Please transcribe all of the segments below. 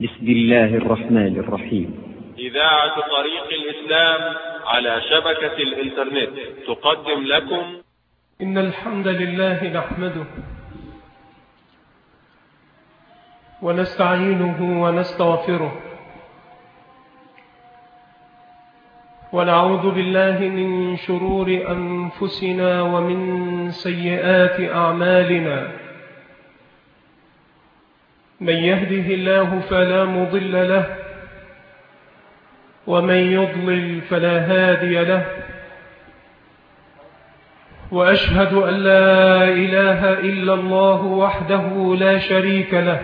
بسم الله الرحمن الرحيم. إذاعة طريق الإسلام على شبكة الإنترنت تقدم لكم إن الحمد لله نحمده ونستعينه ونستغفره ونعوذ بالله من شرور أنفسنا ومن سيئات أعمالنا. من يهده الله فلا مضل له ومن يضلل فلا هادي له، وأشهد أن لا إله إلا الله وحده لا شريك له،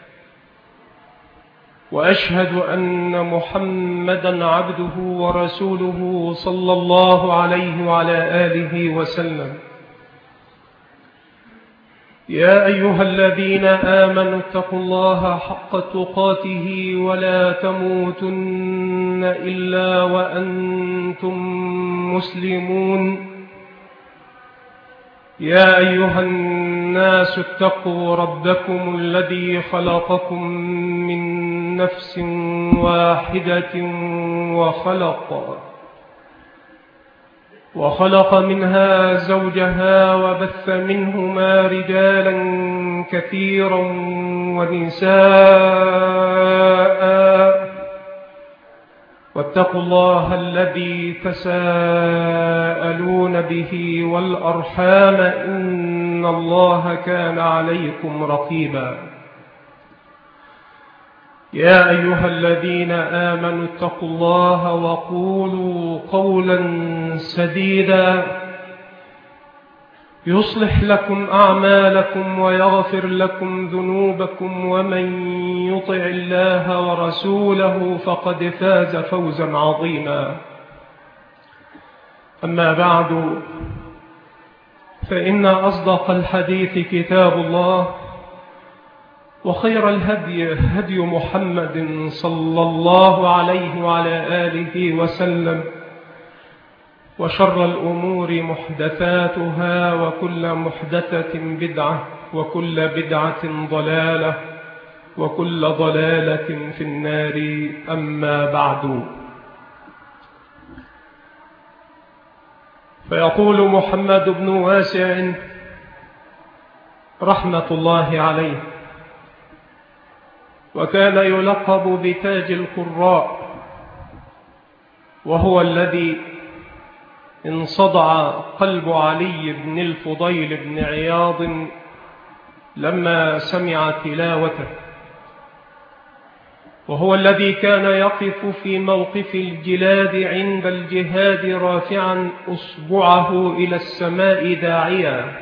وأشهد أن محمدا عبده ورسوله صلى الله عليه وعلى آله وسلم. يا أيها الذين آمنوا اتقوا الله حق تقاته ولا تموتن إلا وأنتم مسلمون. يا أيها الناس اتقوا ربكم الذي خلقكم من نفس واحدة وخلق منها زوجها وبث منهما رجالا كثيرا ونساء، واتقوا الله الذي تساءلون به والأرحام إن الله كان عليكم رقيبا. يا أيها الذين آمنوا اتقوا الله وقولوا قولا سديدا يصلح لكم أعمالكم ويغفر لكم ذنوبكم، ومن يطع الله ورسوله فقد فاز فوزا عظيما. أما بعد، فإن أصدق الحديث كتاب الله، وخير الهدي هدي محمد صلى الله عليه وعلى آله وسلم، وشر الأمور محدثاتها، وكل محدثة بدعة، وكل بدعة ضلالة، وكل ضلالة في النار. أما بعد، فيقول محمد بن واسع رحمة الله عليه، وكان يلقب بتاج القراء، وهو الذي انصدع قلب علي بن الفضيل بن عياض لما سمع تلاوته، وهو الذي كان يقف في موقف الجلاد عند الجهاد رافعا أصبعه إلى السماء داعيا.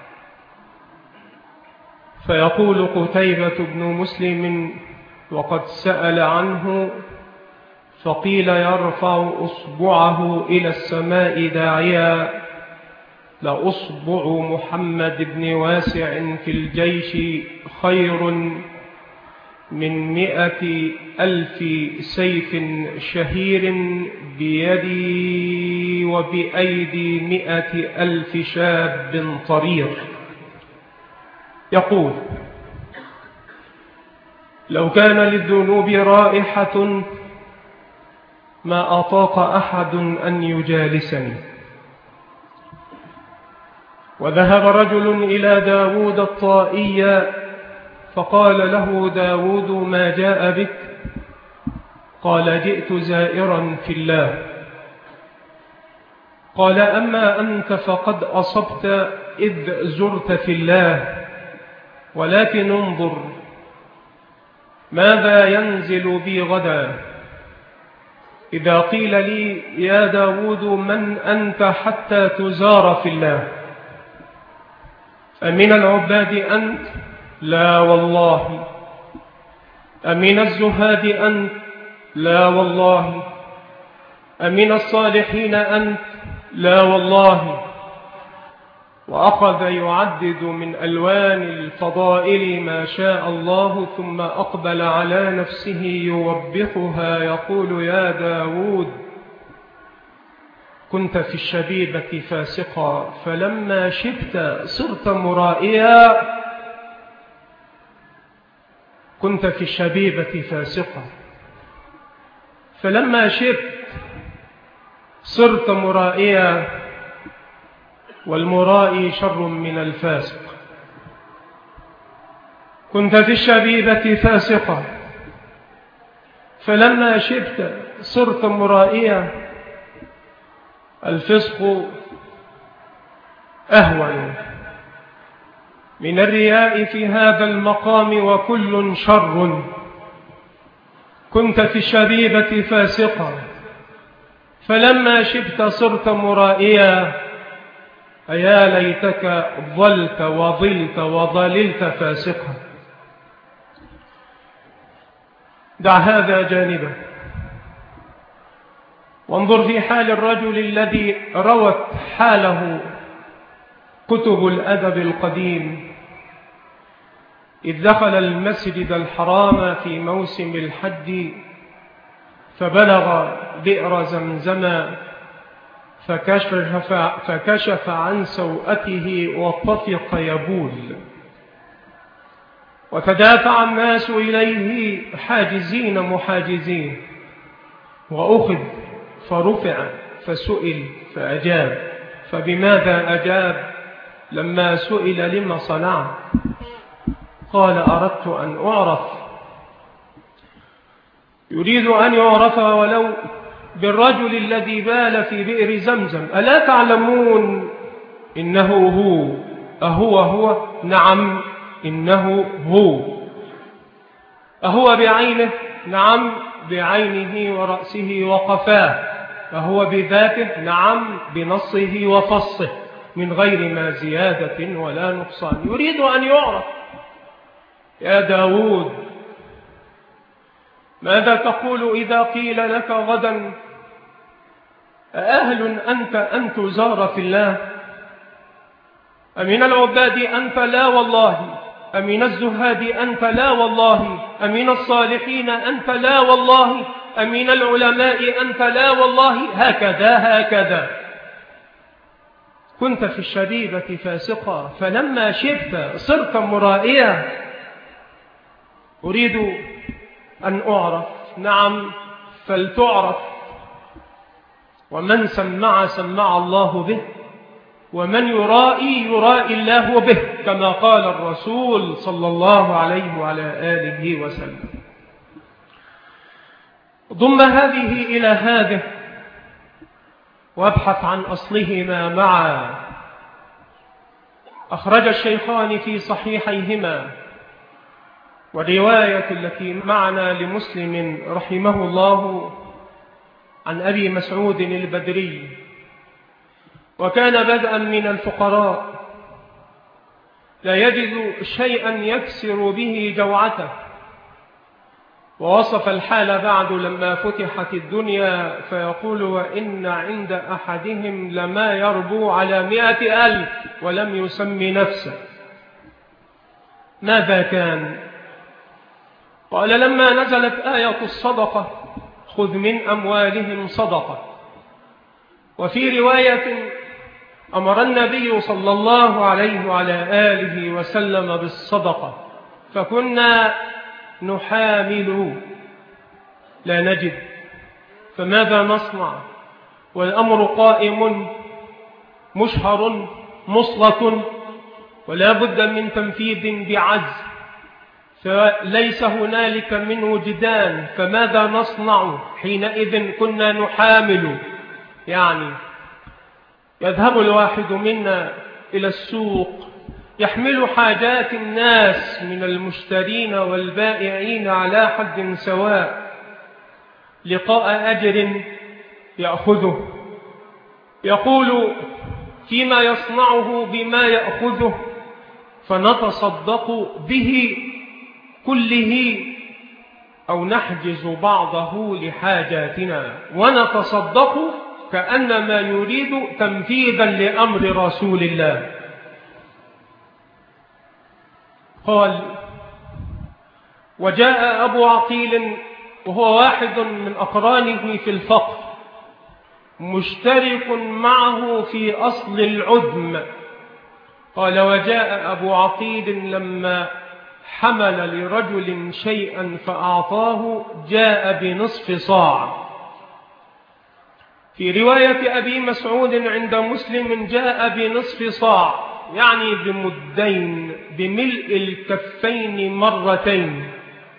فيقول قتيبة بن مسلم وقد سأل عنه، فقيل يرفع أصبعه إلى السماء داعيا: لأصبع محمد بن واسع في الجيش خير من 100,000 سيف شهير بيدي وبأيدي 100,000 شاب طريق. يقول: لو كان للذنوب رائحة ما أطاق أحد أن يجالسني. وذهب رجل إلى داود الطائي فقال له داود: ما جاء بك؟ قال: جئت زائرا في الله. قال: أما أنت فقد أصبت إذ زرت في الله، ولكن انظر ماذا ينزل بي غدا. إذا قيل لي: يا داود من أنت حتى تزار في الله؟ أمن العباد أنت؟ لا والله. أمن الزهاد أنت؟ لا والله. أمن الصالحين أنت؟ لا والله. وأخذ يعدد من ألوان الفضائل ما شاء الله، ثم أقبل على نفسه يوبخها يقول: يا داود، كنت في الشبيبة فاسقا، فلما شبت صرت مرائيا. كنت في الشبيبة فاسقا، فلما شبت صرت مرائيا، والمرائي شر من الفاسق. كنت في الشبيبة فاسقا، فلما شبت صرت مرائيا، الفسق أهون من الرياء في هذا المقام، وكل شر. كنت في الشبيبة فاسقا، فلما شبت صرت مرائيا، أيا ليتك ظلت وظلت وظللت فاسقا. دع هذا جانبا، وانظر في حال الرجل الذي روت حاله كتب الأدب القديم، إذ دخل المسجد الحرام في موسم الحج، فبلغ بئر زمزم، فكشف عن سوءته وطفق يبول، وتدافع الناس إليه حاجزين محاجزين، وأخذ فرفع فسئل فأجاب. فبماذا أجاب لما سئل لما صنع؟ قال: أردت أن أعرف. يريد أن يعرف ولو بالرجل الذي بال في بئر زمزم. ألا تعلمون إنه هو؟ أهو؟ نعم إنه هو. أهو بعينه؟ نعم بعينه ورأسه وقفاه. أهو بذاته؟ نعم بنصه وفصه، من غير ما زيادة ولا نقصان. يريد أن يعرف. يا داود، ماذا تقول إذا قيل لك غدا: أأهل أنت أن تزار في الله؟ أمن العباد أنت؟ لا والله. أمن الزهاد أنت؟ لا والله. أمن الصالحين أنت؟ لا والله. أمن العلماء أنت؟ لا والله. هكذا. كنت في الشبيبة فاسقا، فلما شبت صرت مرائيا. أريد أن أعرف. نعم فلتعرف. ومن سمع الله به، ومن يرائي الله به، كما قال الرسول صلى الله عليه وعلى آله وسلم. ضم هذه إلى هذه، وابحث عن أصلهما معا. أخرج الشيخان في صحيحيهما، والرواية التي معنا لمسلم رحمه الله عن أبي مسعود البدري، وكان بدءا من الفقراء لا يجد شيئا يكسر به جوعته، ووصف الحال بعد لما فتحت الدنيا فيقول: وإن عند أحدهم لما يربو على 100,000 ولم يسم نفسه. ماذا كان؟ قال: لما نزلت آية الصدقة: خذ من أموالهم صدقة. وفي رواية: أمر النبي صلى الله عليه وعلى آله وسلم بالصدقة، فكنا نحامل لا نجد، فماذا نصنع والأمر قائم مشهر مصلة، ولا بد من تنفيذ بعجز، فليس هنالك من وجدان، فماذا نصنع؟ حينئذ كنا نحامل، يعني يذهب الواحد منا إلى السوق يحمل حاجات الناس من المشترين والبائعين على حد سواء لقاء أجر يأخذه، يقول فيما يصنعه بما يأخذه: فنتصدق به كله أو نحجز بعضه لحاجاتنا، ونتصدق كأنما يريد تنفيذا لأمر رسول الله. قال: وجاء أبو عقيل وهو واحد من أقرانه في الفقر، مشترك معه في أصل العدم. قال: وجاء أبو عقيل لما حمل لرجل شيئا فأعطاه جاء بنصف صاع. في رواية أبي مسعود عند مسلم جاء بنصف صاع، يعني بمدين بملء الكفين مرتين.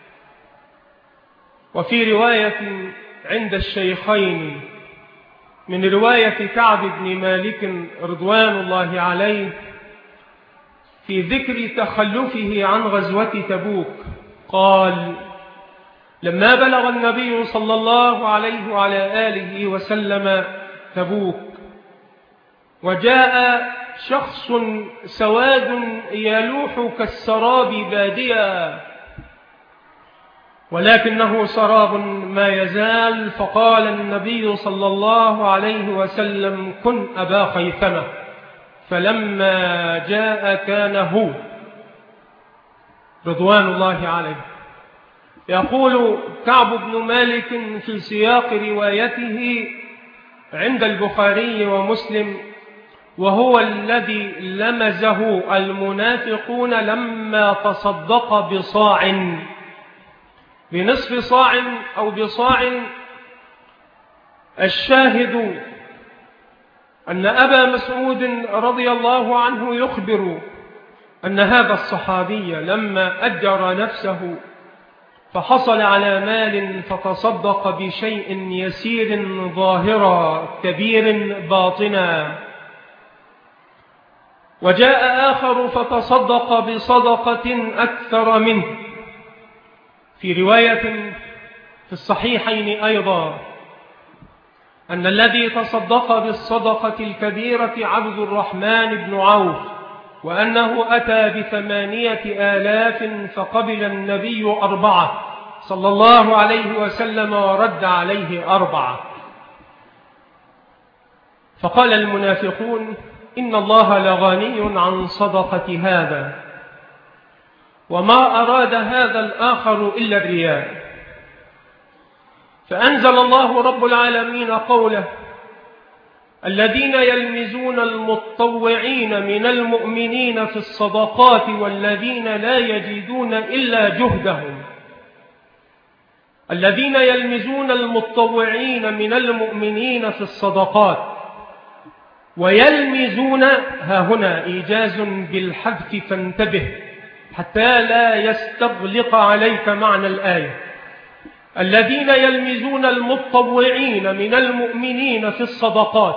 وفي رواية عند الشيخين من رواية كعب بن مالك رضوان الله عليه في ذكر تخلفه عن غزوة تبوك قال: لما بلغ النبي صلى الله عليه وعلى آله وسلم تبوك وجاء شخص سواد يلوح كالسراب باديا ولكنه سراب ما يزال، فقال النبي صلى الله عليه وسلم: كن أبا خيثمة. فلما جاء كان هو رضوان الله عليه. يقول كعب بن مالك في سياق روايته عند البخاري ومسلم: وهو الذي لمزه المنافقون لما تصدق بصاع، بنصف صاع أو بصاع. الشاهد أن أبا مسعود رضي الله عنه يخبر أن هذا الصحابي لما أجر نفسه فحصل على مال فتصدق بشيء يسير ظاهرا كبير باطنا، وجاء آخر فتصدق بصدقة أكثر منه. في رواية في الصحيحين أيضا أن الذي تصدق بالصدقة الكبيرة عبد الرحمن بن عوف، وأنه أتى ب8,000 فقبل النبي 4 صلى الله عليه وسلم ورد عليه 4. فقال المنافقون: إن الله لغني عن صدقة هذا، وما أراد هذا الآخر إلا الرياء. فأنزل الله رب العالمين قوله: الذين يلمزون المتطوعين من المؤمنين في الصدقات والذين لا يجدون إلا جهدهم. الذين يلمزون المتطوعين من المؤمنين في الصدقات، ويلمزون ها هنا إيجاز بالحذف فانتبه حتى لا يستغلق عليك معنى الآية. الذين يلمزون المتطوعين من المؤمنين في الصدقات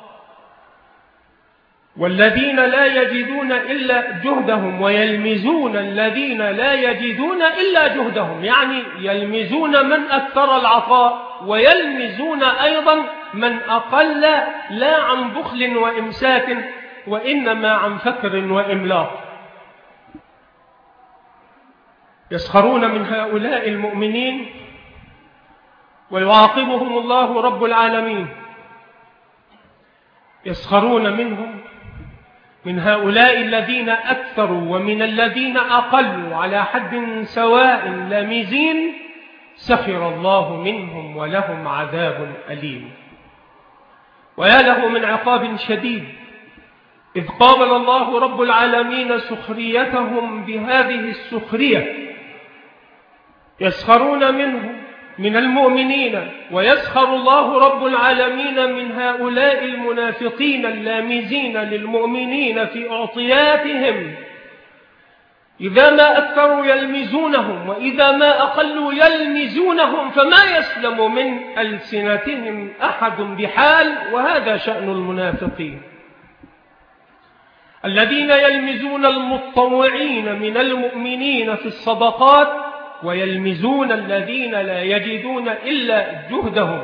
والذين لا يجدون إلا جهدهم، ويلمزون الذين لا يجدون إلا جهدهم، يعني يلمزون من أكثر العطاء، ويلمزون أيضا من أقل، لا عن بخل وإمساك وإنما عن فكر وإملاق. يسخرون من هؤلاء المؤمنين ويعاقبهم الله رب العالمين. يسخرون منهم من هؤلاء الذين أكثروا ومن الذين أقلوا على حد سواء لامزين، سخر الله منهم ولهم عذاب أليم. ويا له من عقاب شديد إذ قابل الله رب العالمين سخريتهم بهذه السخرية. يسخرون منهم من المؤمنين، ويسخر الله رب العالمين من هؤلاء المنافقين اللامزين للمؤمنين في أعطياتهم. إذا ما أكثروا يلمزونهم، وإذا ما أقلوا يلمزونهم، فما يسلم من ألسنتهم أحد بحال، وهذا شأن المنافقين. الذين يلمزون المتطوعين من المؤمنين في الصدقات ويلمزون الذين لا يجدون إلا جهدهم.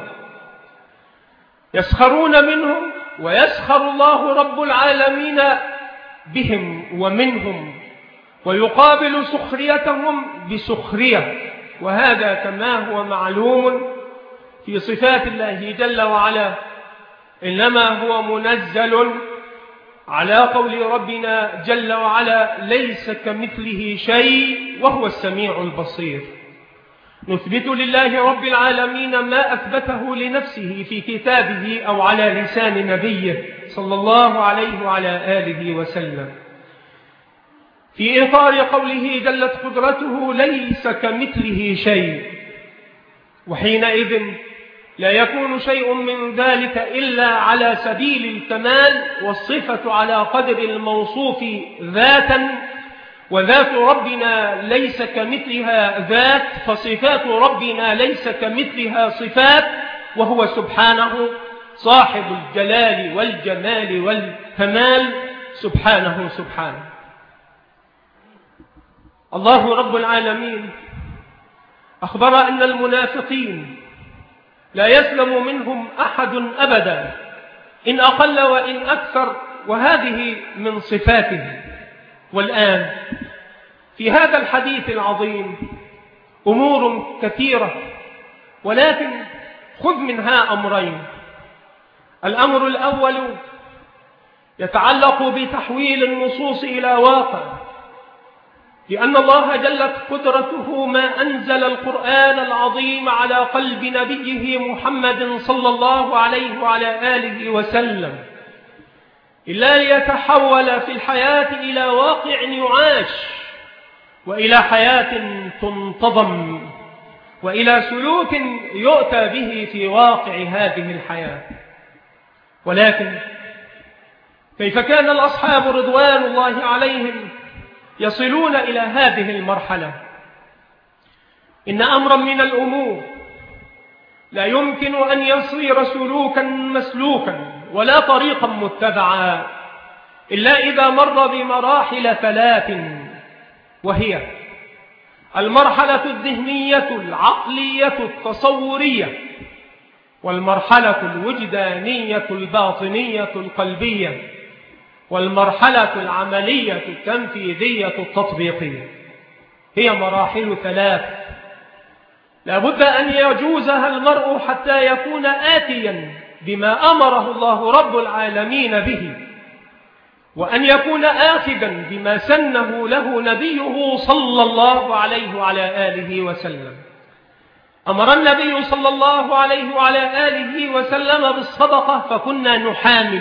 يسخرون منهم ويسخر الله رب العالمين بهم ومنهم، ويقابل سخريتهم بسخرية، وهذا كما هو معلوم في صفات الله جل وعلا إنما هو منزل على قول ربنا جل وعلا: ليس كمثله شيء وهو السميع البصير. نثبت لله رب العالمين ما أثبته لنفسه في كتابه أو على لسان نبيه صلى الله عليه وعلى آله وسلم. في إطار قوله جلت قدرته ليس كمثله شيء، وحينئذ لا يكون شيء من ذلك إلا على سبيل الكمال، والصفة على قدر الموصوف ذاتا، وذات ربنا ليس كمثلها ذات، فصفات ربنا ليس كمثلها صفات، وهو سبحانه صاحب الجلال والجمال والكمال سبحانه سبحانه. الله رب العالمين أخبر أن المنافقين لا يسلم منهم أحد أبدا إن أقل وإن أكثر، وهذه من صفاته. والآن في هذا الحديث العظيم أمور كثيرة، ولكن خذ منها أمرين. الأمر الأول يتعلق بتحويل النصوص إلى واقع، لأن الله جلت قدرته ما أنزل القرآن العظيم على قلب نبيه محمد صلى الله عليه وعلى آله وسلم إلا ليتحول في الحياة إلى واقع يعاش، وإلى حياة تنتظم، وإلى سلوك يؤتى به في واقع هذه الحياة. ولكن كيف كان الأصحاب رضوان الله عليهم يصلون إلى هذه المرحلة؟ إن أمرا من الأمور لا يمكن أن يصير سلوكا مسلوكا ولا طريقا متبعا إلا إذا مر بمراحل ثلاث، وهي المرحلة الذهنية العقلية التصورية، والمرحلة الوجدانية الباطنية القلبية، والمرحلة العملية التنفيذية التطبيقية. هي مراحل ثلاث لا بد أن يجوزها المرء حتى يكون آتيا بما أمره الله رب العالمين به، وأن يكون آخذا بما سنه له نبيه صلى الله عليه وعلى آله وسلم. أمر النبي صلى الله عليه وعلى آله وسلم بالصدقة فكنا نحامل.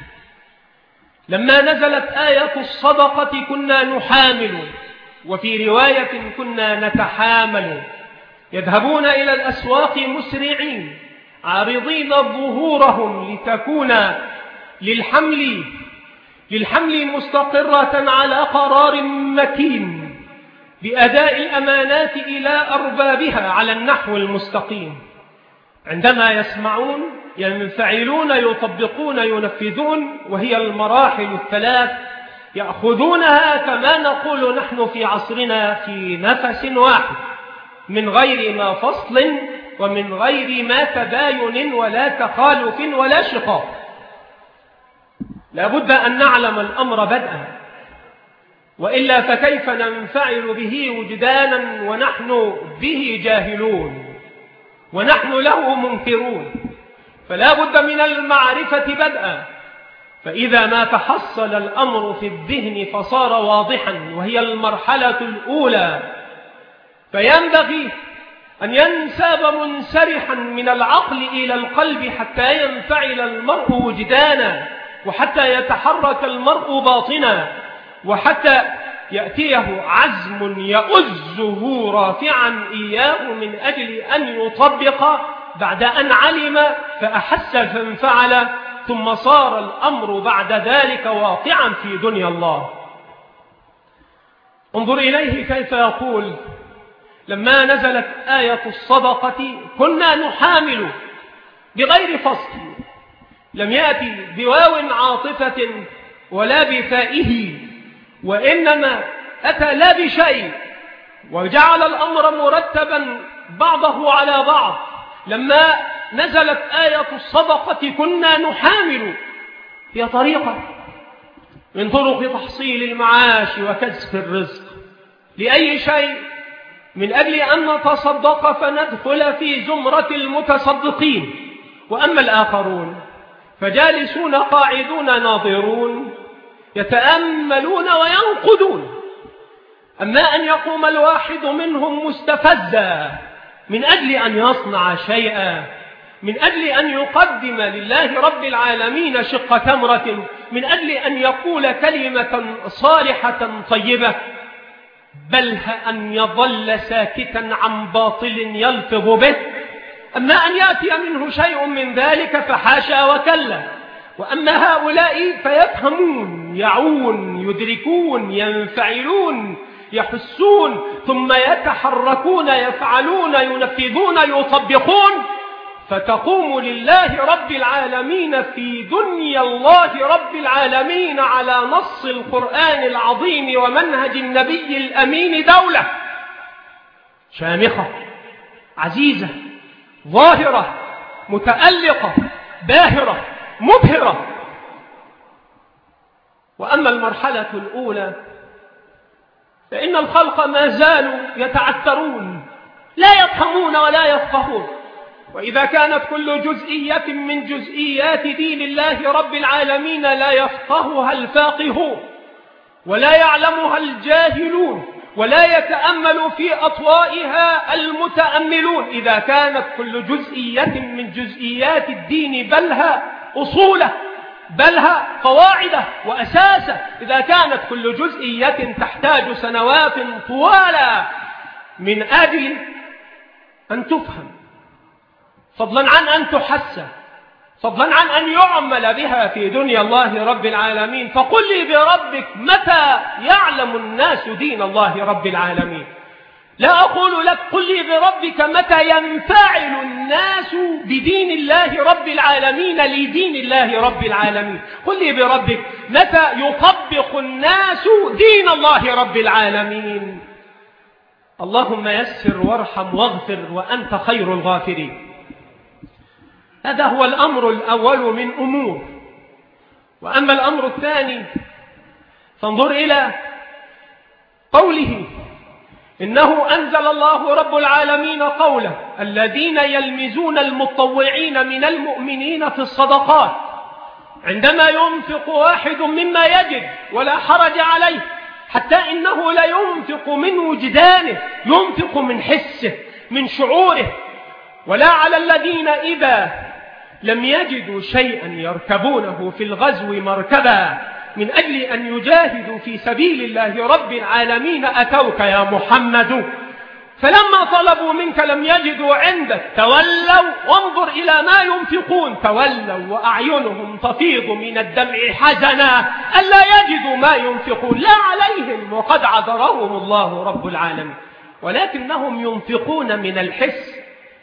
لما نزلت آية الصدقة كنا نحامل، وفي رواية كنا نتحامل، يذهبون إلى الأسواق مسرعين عارضين ظهورهم لتكون للحمل مستقرة على قرار متين بأداء الأمانات إلى أربابها على النحو المستقيم. عندما يسمعون ينفعلون يطبقون ينفذون، وهي المراحل الثلاث يأخذونها كما نقول نحن في عصرنا في نفس واحد، من غير ما فصل ومن غير ما تباين ولا تخالف ولا شقاق. لا بد أن نعلم الأمر بدءا، وإلا فكيف ننفعل به وجدانا ونحن به جاهلون ونحن له منكرون؟ فلا بد من المعرفة بدءا، فإذا ما تحصل الأمر في الذهن فصار واضحا، وهي المرحلة الأولى، فينبغي أن ينساب منسرحا من العقل إلى القلب حتى ينفعل المرء وجدانا، وحتى يتحرك المرء باطنا، وحتى يأتيه عزم يؤزه رافعا إياه من أجل أن يطبق بعد أن علم فأحس فانفعل، ثم صار الأمر بعد ذلك واقعا في دنيا الله. انظر إليه كيف يقول: لما نزلت آية الصدقة كنا نحامل، بغير فصل، لم يأتي بواو عاطفة ولا بفائه، وإنما أتى لا بشيء، وجعل الأمر مرتبا بعضه على بعض. لما نزلت آية الصدقة كنا نحامل، هي طريقة من طرق تحصيل المعاش وكسب الرزق لأي شيء، من أجل أن نتصدق فندخل في زمرة المتصدقين. وأما الآخرون فجالسون قاعدون ناظرون يتأملون وينقدون. أما أن يقوم الواحد منهم مستفزا من أجل أن يصنع شيئا من أجل أن يقدم لله رب العالمين شق تمرة، من أجل أن يقول كلمة صالحة طيبة، بل أن يظل ساكتا عن باطل يلفظ به. أما أن يأتي منه شيء من ذلك فحاشا وكلا. وأما هؤلاء فيفهمون، يعون، يدركون، ينفعلون، يحسون، ثم يتحركون، يفعلون، ينفذون، يطبقون، فتقوم لله رب العالمين في دنيا الله رب العالمين على نص القرآن العظيم ومنهج النبي الأمين دولة شامخة عزيزة ظاهرة متألقة باهرة مبهرة. وأما المرحلة الأولى فإن الخلق ما زالوا يتعثرون، لا يفهمون ولا يفقهون. وإذا كانت كل جزئية من جزئيات دين الله رب العالمين لا يفقهها الفاقهون ولا يعلمها الجاهلون ولا يتأمل في أطوائها المتأملون، إذا كانت كل جزئية من جزئيات الدين بلها أصوله بلها قواعده وأساسه، إذا كانت كل جزئية تحتاج سنوات طوالى من أجل أن تفهم، فضلا عن أن تحس، فضلا عن أن يعمل بها في دنيا الله رب العالمين. فقل لي بربك متى يعلم الناس دين الله رب العالمين؟ لا أقول لك قل لي بربك متى ينفعل الناس بدين الله رب العالمين لدين الله رب العالمين. قل لي بربك متى يطبق الناس دين الله رب العالمين. اللهم يسر وارحم واغفر وأنت خير الغافرين. هذا هو الأمر الأول من أمور. وأما الأمر الثاني فانظر إلى قوله إنه أنزل الله رب العالمين قوله الذين يلمزون المتطوعين من المؤمنين في الصدقات عندما ينفق واحد مما يجد ولا حرج عليه، حتى إنه لا ينفق من وجدانه، ينفق من حسه من شعوره. ولا على الذين إذا لم يجدوا شيئا يركبونه في الغزو مركبا من أجل أن يجاهدوا في سبيل الله رب العالمين أتوك يا محمد، فلما طلبوا منك لم يجدوا عندك تولوا وانظر إلى ما ينفقون، تولوا وأعينهم تفيض من الدمع حزنا ألا يجدوا ما ينفقون، لا عليهم وقد عذرهم الله رب العالمين، ولكنهم ينفقون من الحس،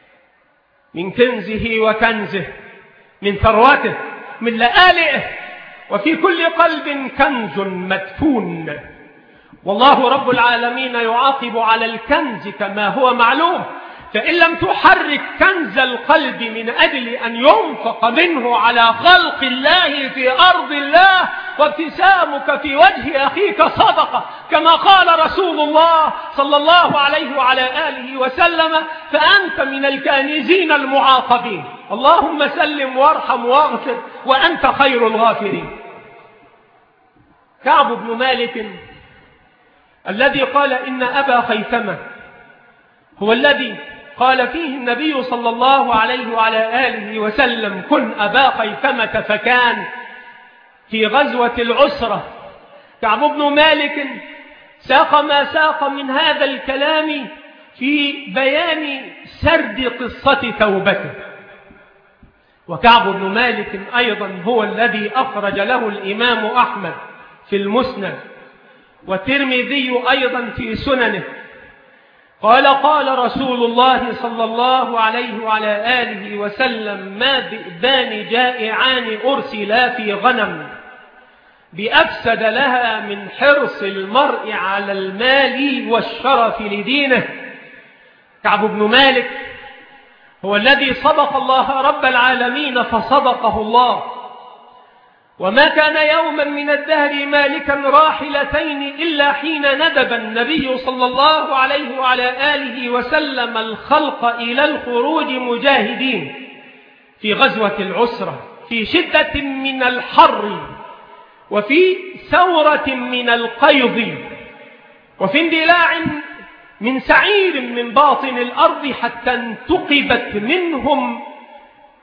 من كنزه وكنزه، من ثروته، من لآلئه، وفي كل قلب كنز مدفون. والله رب العالمين يعاقب على الكنز كما هو معلوم، فإن لم تحرك كنز القلب من أجل أن ينفق منه على خلق الله في أرض الله، وابتسامك في وجه أخيك صدقة كما قال رسول الله صلى الله عليه وعلى آله وسلم، فأنت من الكانزين المعاقبين. اللهم سلم وارحم واغفر وأنت خير الغافرين. كعب بن مالك الذي قال إن أبا خيثمة هو الذي قال فيه النبي صلى الله عليه وعلى آله وسلم كن أبا خيثمة، فكان في غزوة العسرة. كعب بن مالك ساق ما ساق من هذا الكلام في بيان سرد قصة توبته. وكعب بن مالك أيضا هو الذي أخرج له الإمام أحمد في المسند والترمذي أيضا في سننه قال قال رسول الله صلى الله عليه وعلى آله وسلم ما ذئبان جائعان أرسلا في غنم بأفسد لها من حرص المرء على المال والشرف لدينه. كعب بن مالك هو الذي صدق الله رب العالمين فصدقه الله، وما كان يوما من الدهر مالكا راحلتين إلا حين ندب النبي صلى الله عليه وعلى آله وسلم الخلق إلى الخروج مجاهدين في غزوة العسرة في شدة من الحر وفي ثورة من القيض وفي اندلاع من سعير من باطن الأرض، حتى انتقبت منهم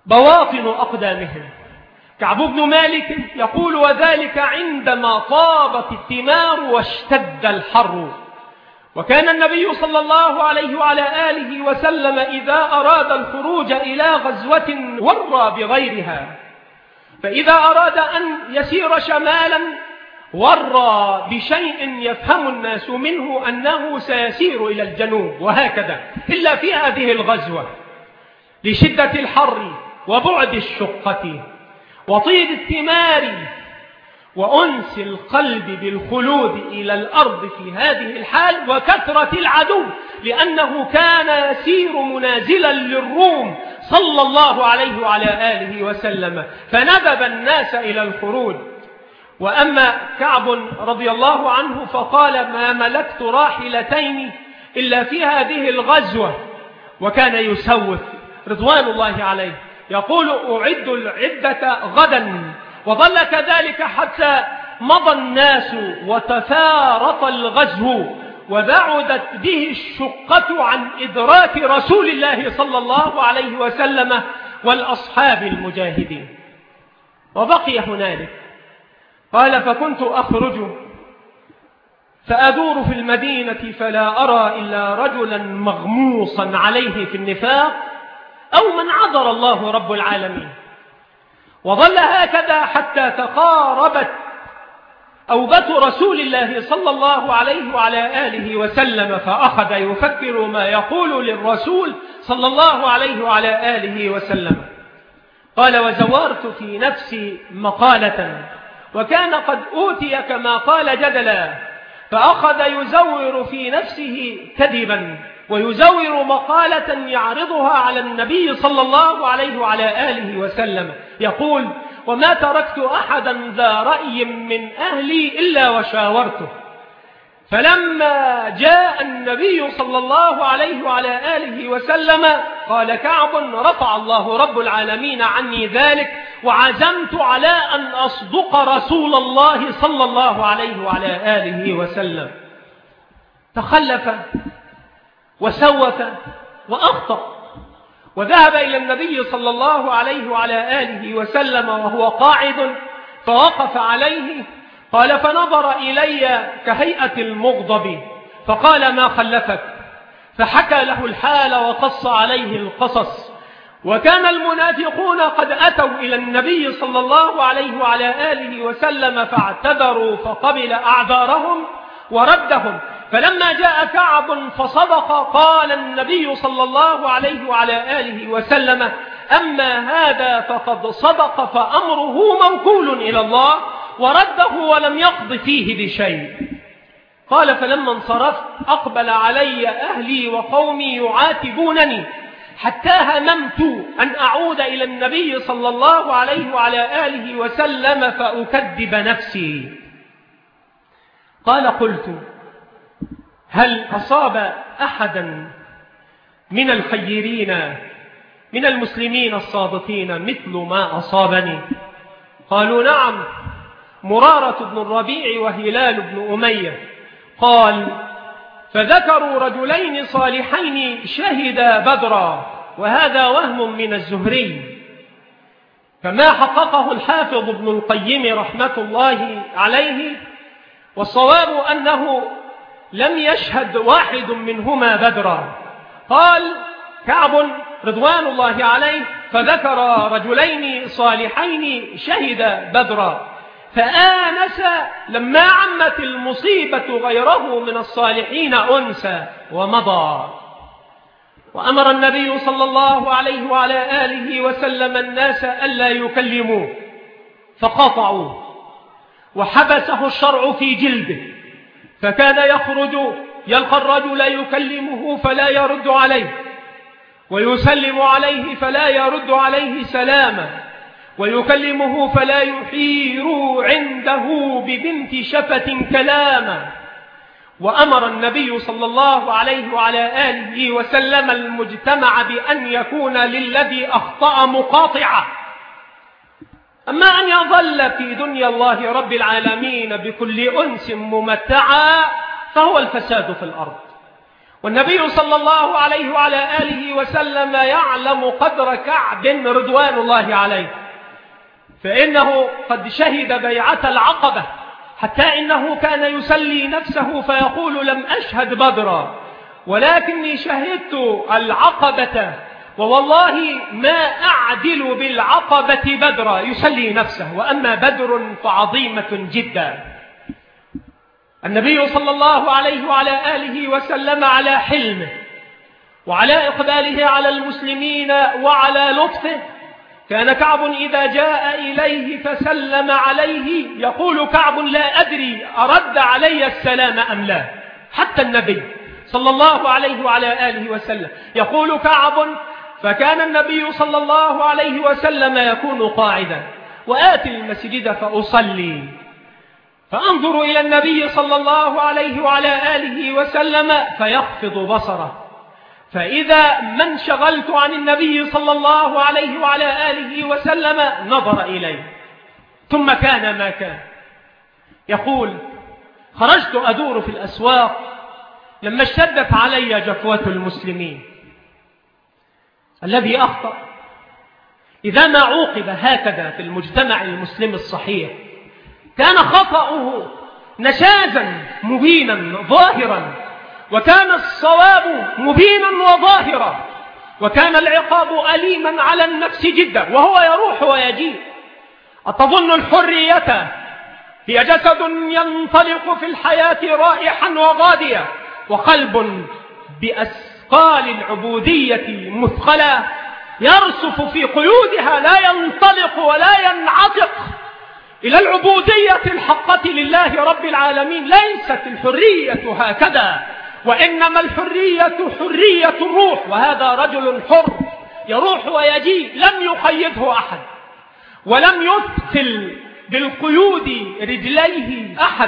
بواطن أقدامهم. كعب بن مالك يقول: وذلك عندما طابت الثمار واشتد الحر. وكان النبي صلى الله عليه وعلى آله وسلم إذا أراد الخروج إلى غزوة ورى بغيرها، فإذا أراد أن يسير شمالا ورى بشيء يفهم الناس منه أنه سيسير إلى الجنوب، وهكذا. إلا في هذه الغزوة لشدة الحر وبعد الشقة وطيب الثمار وأنس القلب بالخلود إلى الأرض في هذه الحال وكثرة العدو، لأنه كان يسير منازلا للروم صلى الله عليه وعلى آله وسلم، فندب الناس إلى الخروج. وأما كعب رضي الله عنه فقال: ما ملكت راحلتين إلا في هذه الغزوة. وكان يسوف رضوان الله عليه، يقول: أعد العدة غدا. وظل كذلك حتى مضى الناس وتفارط الغزو وبعدت به الشقة عن إدراك رسول الله صلى الله عليه وسلم والأصحاب المجاهدين. وبقي هنالك. قال: فكنت أخرج فأدور في المدينة فلا أرى إلا رجلا مغموصا عليه في النفاق أو من عذر الله رب العالمين. وظل هكذا حتى تقاربت أوبة رسول الله صلى الله عليه وعلى آله وسلم، فأخذ يفكر ما يقول للرسول صلى الله عليه وعلى آله وسلم. قال: وزورت في نفسي مقالة، وكان قد أوتي كما قال جدلا، فأخذ يزور في نفسه كذبا ويزور مقالة يعرضها على النبي صلى الله عليه وعلى آله وسلم، يقول: وما تركت أحدا ذا رأي من أهلي إلا وشاورته. فلما جاء النبي صلى الله عليه وعلى آله وسلم قال كعب: رفع الله رب العالمين عني ذلك، وعزمت على أن أصدق رسول الله صلى الله عليه وعلى آله وسلم. تخلف وسوف وأخطأ، وذهب إلى النبي صلى الله عليه وعلى آله وسلم وهو قاعد، فوقف عليه. قال: فنظر إلي كهيئة المغضب، فقال: ما خلفك؟ فحكى له الحال وقص عليه القصص. وكان المنافقون قد أتوا إلى النبي صلى الله عليه وعلى آله وسلم فاعتذروا، فقبل أعذارهم وردهم. فلما جاء كعب فصدق قال النبي صلى الله عليه وعلى آله وسلم: أما هذا فقد صدق، فأمره موكول إلى الله، ورده ولم يقض فيه بشيء. قال: فلما انصرفت أقبل علي أهلي وقومي يعاتبونني، حتى هممت أن أعود إلى النبي صلى الله عليه وعلى آله وسلم فأكذب نفسي. قال: قلت: هل أصاب أحدا من الخيرين من المسلمين الصادقين مثل ما أصابني؟ قالوا: نعم، مرارة بن الربيع وهلال بن أمية. قال: فذكروا رجلين صالحين شهدا بدرا، وهذا وهم من الزهري، كما حققه الحافظ ابن القيم رحمة الله عليه. والصواب أنه لم يشهد واحد منهما بدرا. قال كعب رضوان الله عليه: فذكر رجلين صالحين شهدا بدرا، فآنس لما عمت المصيبة غيره من الصالحين أنسى ومضى. وأمر النبي صلى الله عليه وعلى آله وسلم الناس ألا يكلموه، فقطعوا، وحبسه الشرع في جلده، فكان يخرج يلقى الرجل يكلمه فلا يرد عليه، ويسلم عليه فلا يرد عليه سلاما، ويكلمه فلا يحير عنده ببنت شفة كلاما. وأمر النبي صلى الله عليه وعلى آله وسلم المجتمع بأن يكون للذي أخطأ مقاطعة. أما أن يظل في دنيا الله رب العالمين بكل أنس ممتعا فهو الفساد في الأرض. والنبي صلى الله عليه وعلى آله وسلم يعلم قدر كعب رضوان الله عليه، فإنه قد شهد بيعة العقبة، حتى إنه كان يسلي نفسه فيقول: لم أشهد بدرا ولكني شهدت العقبة، ووالله ما أعدل بالعقبة بدرا، يسلي نفسه، وأما بدر فعظيمة جدا. النبي صلى الله عليه وعلى آله وسلم على حلمه وعلى إقباله على المسلمين وعلى لطفه، كان كعب إذا جاء إليه فسلم عليه يقول كعب: لا أدري أرد علي السلام أم لا. حتى النبي صلى الله عليه وعلى آله وسلم يقول كعب: فكان النبي صلى الله عليه وسلم يكون قاعدا وآتي المسجد فأصلي، فأنظر إلى النبي صلى الله عليه وعلى آله وسلم فيخفض بصره، فإذا ما انشغلت عن النبي صلى الله عليه وعلى آله وسلم نظر إليه، ثم كان ما كان. يقول: خرجت أدور في الأسواق لما اشتدت علي جفوة المسلمين. الذي أخطأ إذا ما عوقب هكذا في المجتمع المسلم الصحيح كان خطأه نشازا مبينا ظاهرا، وكان الصواب مبينا وظاهرا، وكان العقاب أليما على النفس جدا وهو يروح ويجيء. أتظن الحرية هي جسد ينطلق في الحياة رائحا وغاديا، وقلب بأثقال العبودية مثقلا يرسف في قيودها، لا ينطلق ولا ينعتق إلى العبودية الحقة لله رب العالمين. ليست الحرية هكذا، وإنما الحرية حرية الروح، وهذا رجل حر يروح ويجيء، لم يقيده أحد ولم يثقل بالقيود رجليه أحد،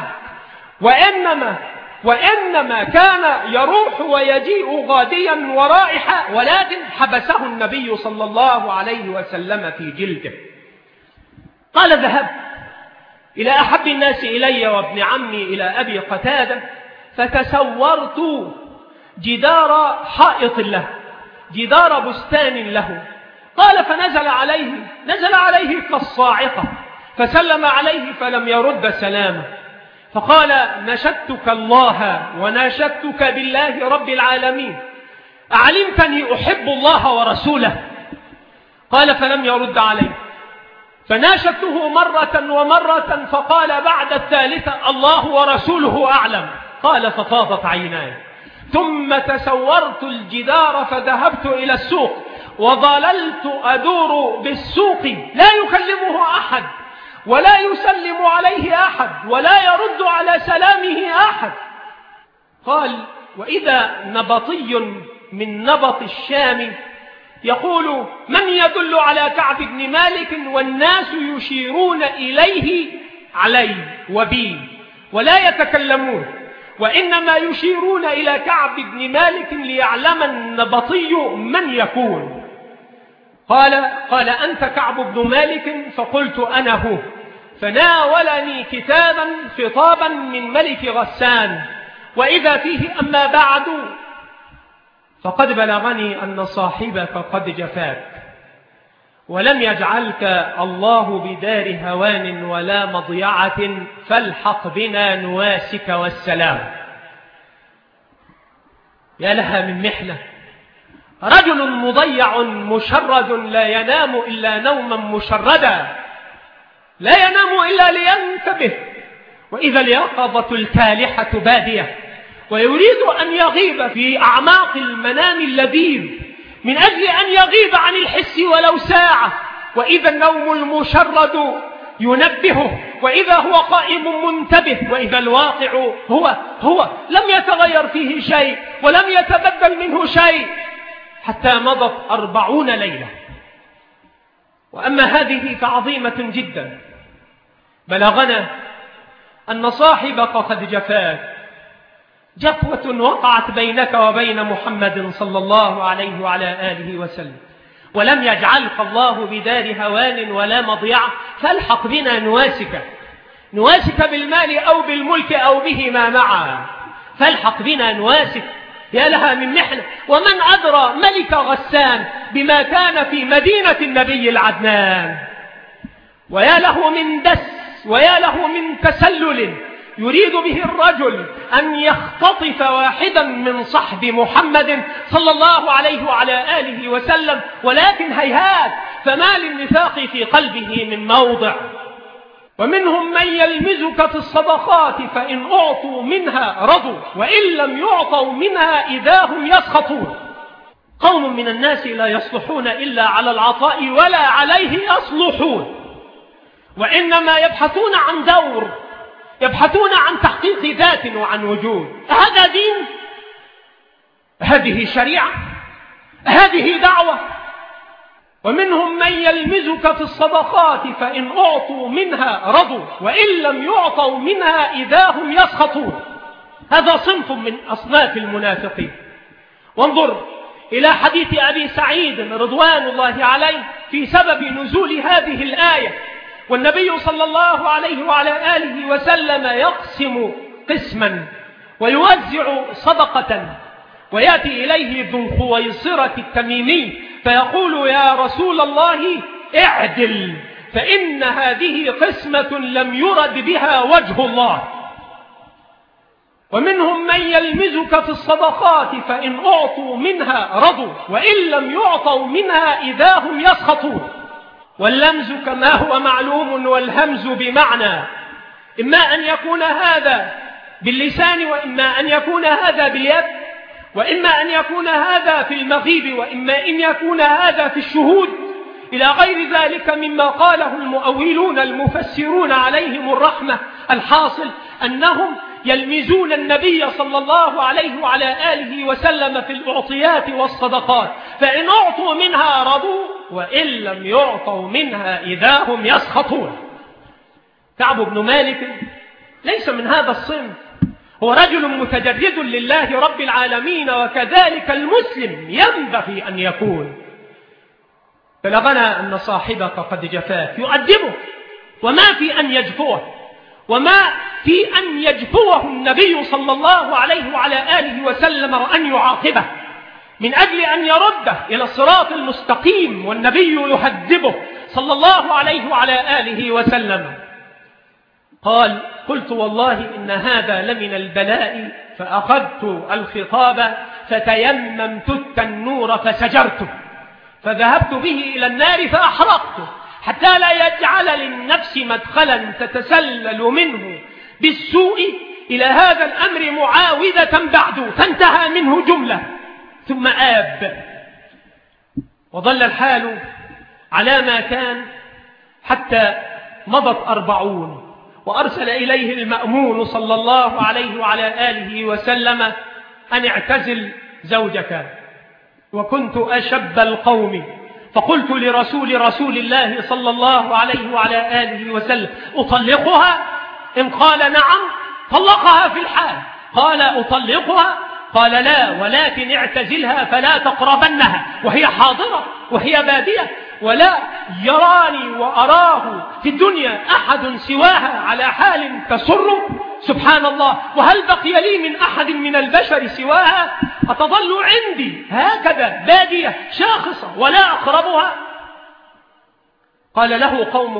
وإنما كان يروح ويجيء غاديا ورائحا، ولكن حبسه النبي صلى الله عليه وسلم في جلده. قال: ذهبت إلى أحب الناس إلي وابن عمي إلى أبي قتادة، فتسورت جدار حائط له، جدار بستان له. قال: فنزل عليه كالصاعقة، فسلم عليه فلم يرد سلامه، فقال: نشدتك الله وناشدتك بالله رب العالمين، أعلمتني أحب الله ورسوله؟ قال: فلم يرد عليه. فناشدته مرة ومرة، فقال بعد الثالثة: الله ورسوله أعلم. قال: ففاضت عيناي. ثم تسورت الجدار فذهبت إلى السوق، وظللت أدور بالسوق، لا يكلمه أحد ولا يسلم عليه أحد ولا يرد على سلامه أحد. قال: وإذا نبطي من نبط الشام يقول: من يدل على كعب بن مالك؟ والناس يشيرون إليه علي وبي ولا يتكلمون، وإنما يشيرون إلى كعب بن مالك ليعلم النبطي من يكون. قال: أنت كعب بن مالك؟ فقلت: أنا هو. فناولني كتابا خطابا من ملك غسان، وإذا فيه: أما بعد فقد بلغني أن صاحبك قد جفاك، ولم يجعلك الله بدار هوان ولا مضيعة، فالحق بنا نواسك والسلام. يا لها من محنة، رجل مضيع مشرد لا ينام إلا نوما مشردا، لا ينام إلا لينتبه، وإذا اليقظة الكالحة بادية، ويريد أن يغيب في أعماق المنام اللذيذ من أجل أن يغيب عن الحس ولو ساعة، وإذا النوم المشرد ينبهه، وإذا هو قائم منتبه، وإذا الواقع هو لم يتغير فيه شيء ولم يتبدل منه شيء، حتى مضت 40 ليلة. وأما هذه فعظيمة جدا. بلغنا أن صاحبك قد جفاك، جفوة وقعت بينك وبين محمد صلى الله عليه وعلى آله وسلم، ولم يجعلك الله بدار هوان ولا مضيعة، فالحق بنا نواسك بالمال أو بالملك أو بهما معا، فالحق بنا نواسك يا لها من محنة. ومن أدرى ملك غسان بما كان في مدينة النبي العدنان. ويا له من دس ويا له من تسلل يريد به الرجل أن يختطف واحدا من صحب محمد صلى الله عليه وعلى آله وسلم، ولكن هيهات، فما للنفاق في قلبه من موضع. ومنهم من يلمزك في الصدقات فإن أعطوا منها رضوا وإن لم يعطوا منها إذا هم يسخطون. قوم من الناس لا يصلحون إلا على العطاء ولا عليه يصلحون، وإنما يبحثون عن دور، يبحثون عن تحقيق ذات وعن وجود. هذا دين؟ هذه شريعة؟ هذه دعوة؟ ومنهم من يلمزك في الصدقات فإن أعطوا منها رضوا وإن لم يعطوا منها إذا هم يسخطون. هذا صنف من أصناف المنافقين. وانظر إلى حديث أبي سعيد رضوان الله عليه في سبب نزول هذه الآية، والنبي صلى الله عليه وعلى آله وسلم يقسم قسما ويوزع صدقة، ويأتي إليه ذو الخويصرة التميمي فيقول يا رسول الله اعدل، فإن هذه قسمة لم يرد بها وجه الله. ومنهم من يلمزك في الصدقات فإن أعطوا منها رضوا وإن لم يعطوا منها إذا هم يسخطون. واللمز كما هو معلوم والهمز بمعنى، إما أن يكون هذا باللسان وإما أن يكون هذا باليد، وإما أن يكون هذا في المغيب وإما أن يكون هذا في الشهود، إلى غير ذلك مما قاله المؤولون المفسرون عليهم الرحمة. الحاصل أنهم يلمزون النبي صلى الله عليه وعلى آله وسلم في الأعطيات والصدقات، فإن أعطوا منها رضوا وإن لم يعطوا منها إذا هم يسخطون. كعب بن مالك ليس من هذا الصنف، هو رجل متجرد لله رب العالمين، وكذلك المسلم ينبغي أن يكون. بلغنا أن صاحبك قد جفاك، يؤدبه، وما في أن يجفوه، وما في أن يجفوه النبي صلى الله عليه وعلى آله وسلم وأن يعاقبه من أجل أن يرده إلى الصراط المستقيم، والنبي يهذبه صلى الله عليه وعلى آله وسلم. قال قلت والله إن هذا لمن البلاء فأخذت الخطاب فتيممت التنور فسجرته فذهبت به إلى النار فأحرقته حتى لا يجعل للنفس مدخلا تتسلل منه بالسوء إلى هذا الأمر معاوذة بعد. فانتهى منه جملة ثم آب، وظل الحال على ما كان حتى مضت 40، وأرسل إليه المأمون صلى الله عليه وعلى آله وسلم أن اعتزل زوجك. وكنت أشب القوم فقلت لرسول الله صلى الله عليه وعلى آله وسلم أطلقها؟ إن قال نعم طلقها في الحال. قال أطلقها؟ قال لا، ولكن اعتزلها فلا تقربنها وهي حاضرة وهي بادية، ولا يراني وأراه في الدنيا أحد سواها على حال تسر. سبحان الله، وهل بقي لي من أحد من البشر سواها؟ أتظل عندي هكذا بادية شاخصة ولا أقربها؟ قال له قومه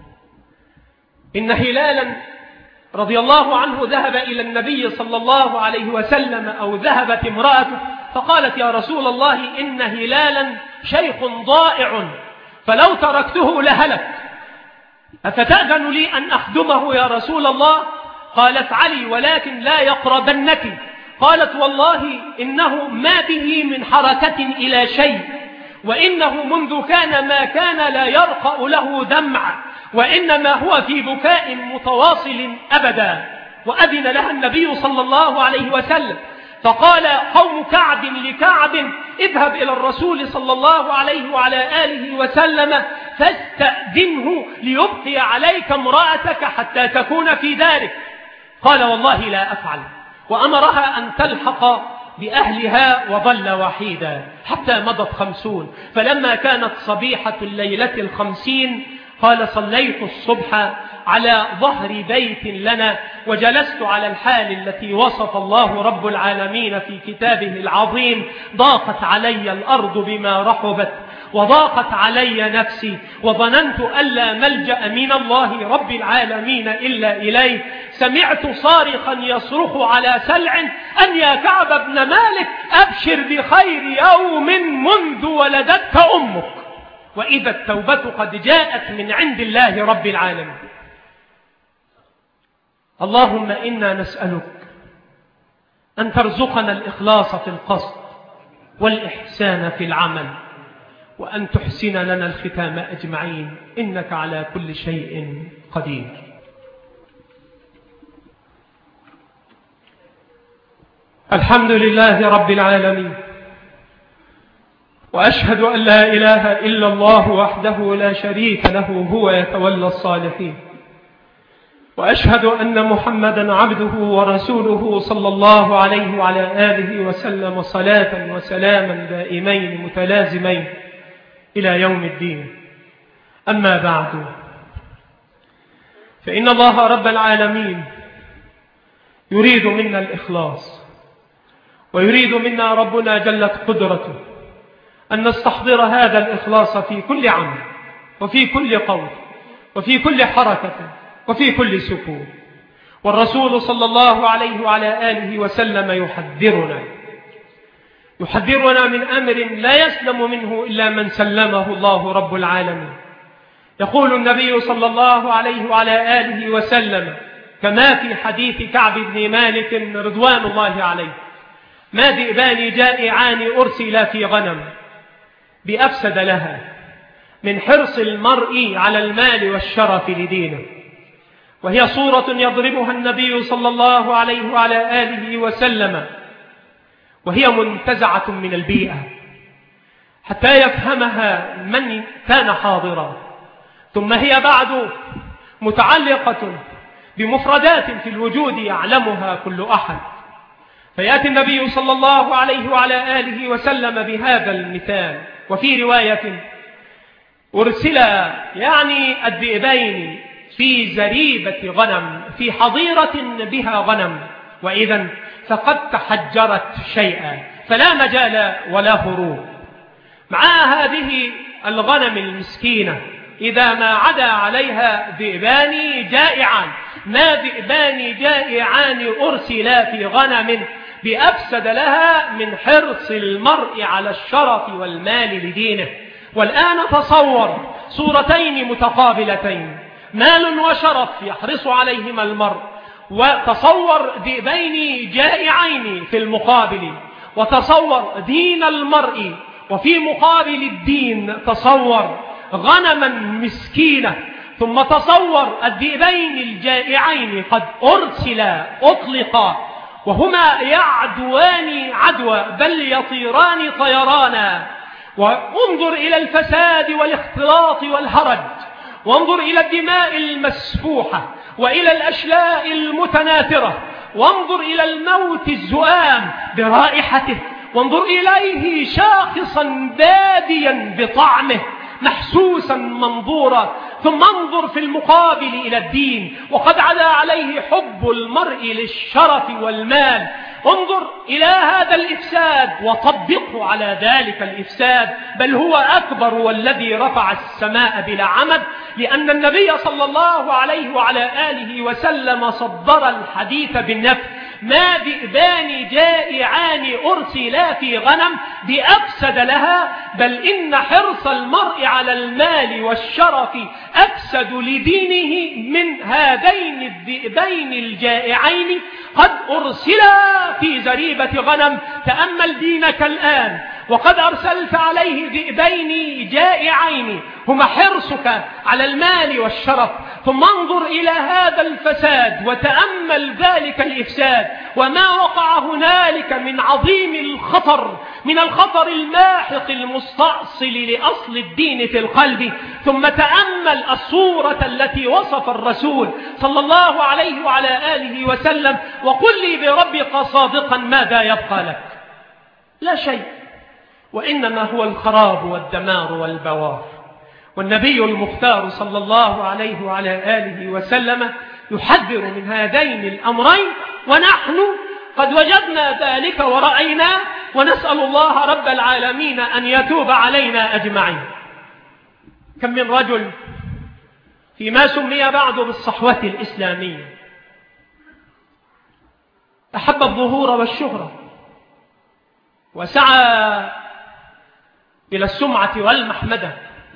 إن هلالا رضي الله عنه ذهب إلى النبي صلى الله عليه وسلم، أو ذهبت امرأته فقالت يا رسول الله إن هلالا شيخ ضائع فلو تركته لهلك، أفتأذن لي أن أخدمه يا رسول الله؟ قال افعلي ولكن لا يقربنك. قالت والله إنه ما به من حركة إلى شيء، وإنه منذ كان ما كان لا يرقأ له دمع، وإنما هو في بكاء متواصل أبدا. وأذن لها النبي صلى الله عليه وسلم. فقال قوم كعب لكعب اذهب إلى الرسول صلى الله عليه وعلى آله وسلم فاستأذنه ليبقي عليك امرأتك حتى تكون في دارك. قال والله لا أفعل، وأمرها أن تلحق بأهلها وظل وحيدا حتى مضت 50. فلما كانت صبيحة الليلة 50 قال صليت الصبح على ظهر بيت لنا وجلست على الحال التي وصف الله رب العالمين في كتابه العظيم. ضاقت علي الأرض بما رحبت وضاقت علي نفسي وظننت ألا ملجأ من الله رب العالمين إلا إليه. سمعت صارخا يصرخ على سلع أن يا كعب بن مالك أبشر بخير يوم منذ ولدتك أمك، وإذا التوبة قد جاءت من عند الله رب العالمين. اللهم إنا نسألك أن ترزقنا الإخلاص في القصد والإحسان في العمل، وأن تحسن لنا الختام أجمعين، إنك على كل شيء قدير. الحمد لله رب العالمين، وأشهد أن لا إله إلا الله وحده لا شريك له هو يتولى الصالحين، وأشهد أن محمدا عبده ورسوله صلى الله عليه وعلى آله وسلم صلاة وسلاما دائمين متلازمين إلى يوم الدين. أما بعد، فإن الله رب العالمين يريد منا الإخلاص، ويريد منا ربنا جلت قدرته أن نستحضر هذا الإخلاص في كل عمل وفي كل قول وفي كل حركة وفي كل سكون. والرسول صلى الله عليه وعلى آله وسلم يحذرنا من أمر لا يسلم منه إلا من سلمه الله رب العالمين. يقول النبي صلى الله عليه وعلى آله وسلم كما في حديث كعب بن مالك رضوان الله عليه: ما ذئبان جائعان أرسلا في غنم بأفسد لها من حرص المرء على المال والشرف لدينه. وهي صورة يضربها النبي صلى الله عليه وعلى آله وسلم، وهي منتزعة من البيئة حتى يفهمها من كان حاضرا، ثم هي بعد متعلقة بمفردات في الوجود يعلمها كل أحد. فيأتي النبي صلى الله عليه وعلى آله وسلم بهذا المثال. وفي رواية: أرسل يعني الذئبين في زريبة غنم في حظيرة بها غنم، وإذا فقد تحجرت شيئا فلا مجال ولا هروب. مع هذه الغنم المسكينة إذا ما عدا عليها ذئبان جائعان، ما ذئبان جائعان أرسلا في غنم بأفسد لها من حرص المرء على الشرف والمال لدينه. والآن تصور صورتين متقابلتين: مال وشرف يحرص عليهما المرء، وتصور ذئبين جائعين في المقابل، وتصور دين المرء، وفي مقابل الدين تصور غنما مسكينة، ثم تصور الذئبين الجائعين قد أطلقا وهما يعدوان عدوى بل يطيران طيرانا. وانظر إلى الفساد والاختلاط والهرج، وانظر إلى الدماء المسفوحة وإلى الأشلاء المتناثرة، وانظر إلى الموت الزؤام برائحته، وانظر إليه شاخصا باديا بطعمه محسوسا منظورا. ثم انظر في المقابل إلى الدين وقد عدا عليه حب المرء للشرف والمال. انظر إلى هذا الإفساد وطبقه على ذلك الإفساد، بل هو أكبر والذي رفع السماء بلا عمد، لأن النبي صلى الله عليه وعلى آله وسلم صدر الحديث بالنفي: ما ذئبان جائعان أرسلا في غنم بأفسد لها، بل إن حرص المرء على المال والشرف أفسد لدينه من هذين الذئبين الجائعين قد أرسلا في زريبة غنم. تأمل دينك الآن وقد أرسلت عليه ذئبين جائعين هما حرصك على المال والشرف، ثم انظر إلى هذا الفساد وتأمل ذلك الإفساد وما وقع هنالك من عظيم الخطر، من الخطر الماحق المستأصل لأصل الدين في القلب. ثم تأمل الصورة التي وصف الرسول صلى الله عليه وعلى آله وسلم، وقل لي بربك صادقا ماذا يبقى لك؟ لا شيء، وإنما هو الخراب والدمار والبوار. والنبي المختار صلى الله عليه وعلى آله وسلم يحذر من هذين الأمرين، ونحن قد وجدنا ذلك ورأينا، ونسأل الله رب العالمين أن يتوب علينا أجمعين. كم من رجل فيما سمي بعد بالصحوة الإسلامية أحب الظهور والشهرة وسعى إلى السمعة والمحمدة،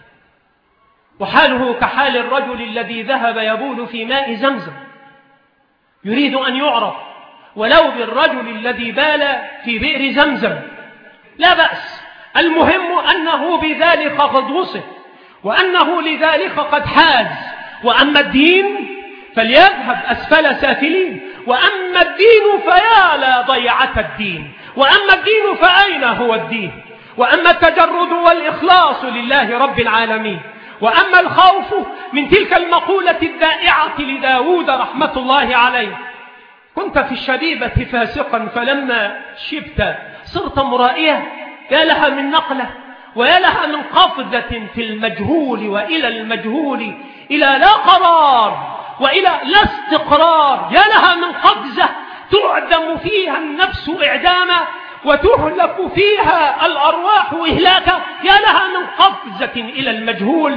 وحاله كحال الرجل الذي ذهب يبول في ماء زمزم يريد أن يعرف ولو بالرجل الذي بال في بئر زمزم، لا بأس، المهم أنه بذلك قد وصف وأنه لذلك قد حاز. وأما الدين فليذهب أسفل سافلين، وأما الدين فيا لا ضيعة الدين، وأما الدين فأين هو الدين، وأما التجرد والإخلاص لله رب العالمين، وأما الخوف من تلك المقولة الدائعة لداود رحمة الله عليه: كنت في الشبيبة فاسقا فلما شبت صرت مرائية. يا لها من نقلة، ويا لها من قفزة في المجهول وإلى المجهول، إلى لا قرار وإلى لا استقرار. يا لها من قفزة تعدم فيها النفس إعداما وتهلك فيها الأرواح إهلاكا. يا لها من قفزة إلى المجهول.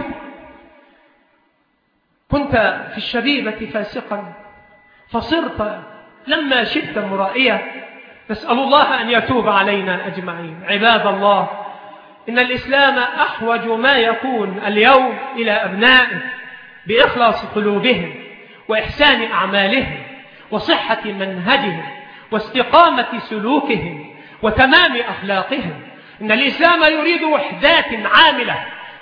كنت في الشبيبة فاسقا فصرت لما شئت مرائية. نسأل الله أن يتوب علينا أجمعين. عباد الله، إن الإسلام أحوج ما يكون اليوم إلى أبنائه بإخلاص قلوبهم وإحسان أعمالهم وصحة منهجهم واستقامة سلوكهم وتمام أخلاقهم. إن الإسلام يريد وحدات عاملة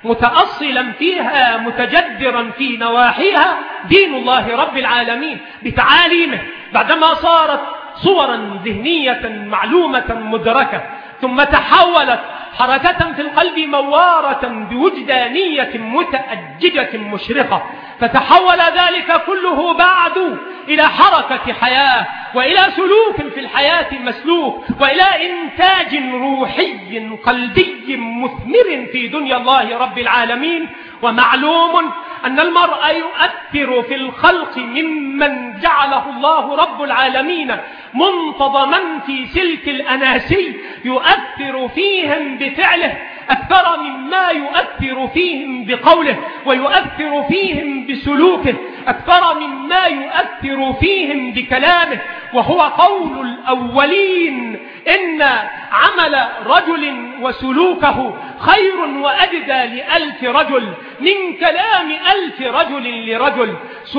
متأصلا فيها متجدرا في نواحيها دين الله رب العالمين بتعاليمه، بعدما صارت صورا ذهنية معلومة مدركة، ثم تحولت حركة في القلب موارة بوجدانية متأججة مشرقة، فتحول ذلك كله بعد إلى حركة حياة وإلى سلوك في الحياة مسلوك وإلى إنتاج روحي قلبي مثمر في دنيا الله رب العالمين. ومعلوم أن المرء يؤثر في الخلق ممن جعله الله رب العالمين منتظما في سلك الأناسي، يؤثر فيهم بفعله أكثر مما يؤثر فيهم بقوله، ويؤثر فيهم بسلوكه أكثر مما يؤثر فيهم بكلامه. وهو قول الأولين: إن عمل رجل وسلوكه خير وأجدى لألف رجل من كلام ألف رجل لرجل.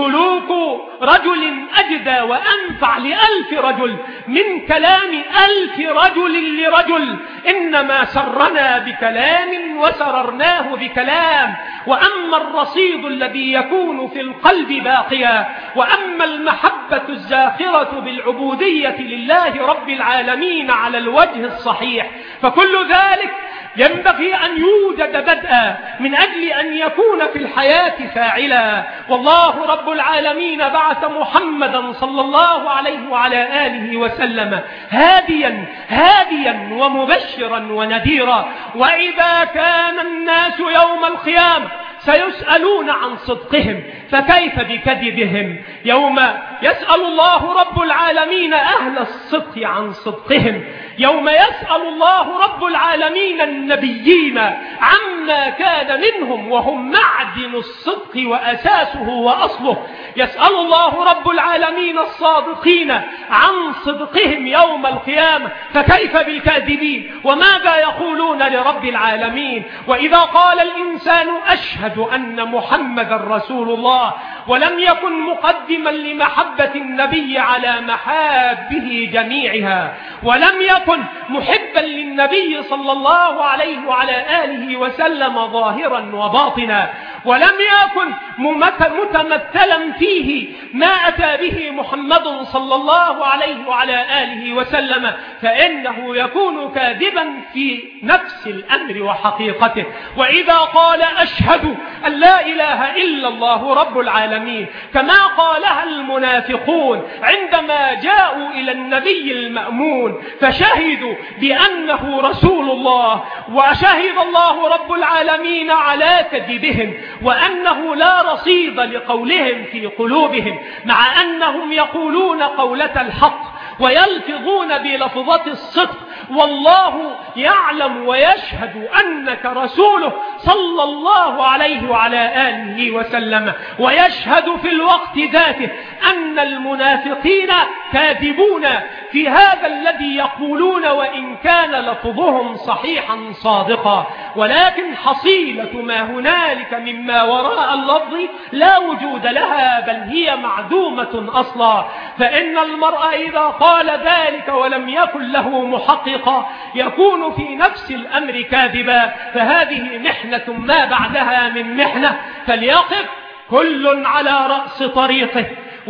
سلوك رجل أجدى وأنفع لألف رجل من كلام ألف رجل لرجل. إنما سرنا بكلام وسررناه بكلام. وأما الرصيد الذي يكون في القلب باقيا، وأما المحبة الزاخرة بالعبودية لله رب العالمين على الوجه الصحيح، فكل ذلك ينبغي أن يوجد بدءا من أجل أن يكون في الحياة فاعلا. والله رب العالمين بعث محمدا صلى الله عليه وعلى آله وسلم هاديا ومبشرا ونذيرا. وإذا كان الناس يوم القيامة سيسألون عن صدقهم فكيف بكذبهم؟ يوم يسأل الله رب العالمين أهل الصدق عن صدقهم، يوم يسأل الله رب العالمين النبيين عما كان منهم وهم معدن الصدق وأساسه وأصله، يسأل الله رب العالمين الصادقين عن صدقهم يوم القيامة فكيف بالكاذبين؟ وماذا يقولون لرب العالمين؟ وإذا قال الإنسان أشهد أن محمد رسول الله ولم يكن مقدما لمحبة النبي على محابه جميعها، ولم يكن محبا للنبي صلى الله عليه وعلى آله وسلم ظاهرا وباطنا، ولم يكن متمثلا فيه ما أتى به محمد صلى الله عليه وعلى آله وسلم، فإنه يكون كاذبا في نفس الأمر وحقيقته. وإذا قال أشهد أن لا إله إلا الله رب العالمين كما قالها المنافقون عندما جاءوا إلى النبي المأمون فشهدوا بأنه رسول الله، وشهد الله رب العالمين على كذبهم وأنه لا رصيد لقولهم في قلوبهم، مع أنهم يقولون قولة الحق ويلفظون بلفظة الصدق، والله يعلم ويشهد أنك رسوله صلى الله عليه وعلى آله وسلم، ويشهد في الوقت ذاته أن المنافقين كاذبون في هذا الذي يقولون وإن كان لفظهم صحيحا صادقا، ولكن حصيلة ما هنالك مما وراء اللفظ لا وجود لها، بل هي معدومة أصلا. فإن المرء إذا قال ذلك ولم يكن له محققا يكون في نفس الأمر كاذبا، فهذه محنة ما بعدها من محنة. فليقف كل على رأس طريقه،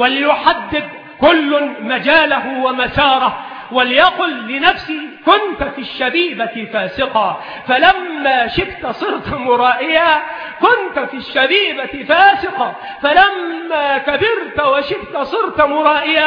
وليحدد كل مجاله ومساره، وليقل لنفسي كنت في الشبيبة فاسقا، فلما شبت صرت مرائيا، كنت في الشبيبة فاسقا فلما كبرت وشبت صرت مرائيا.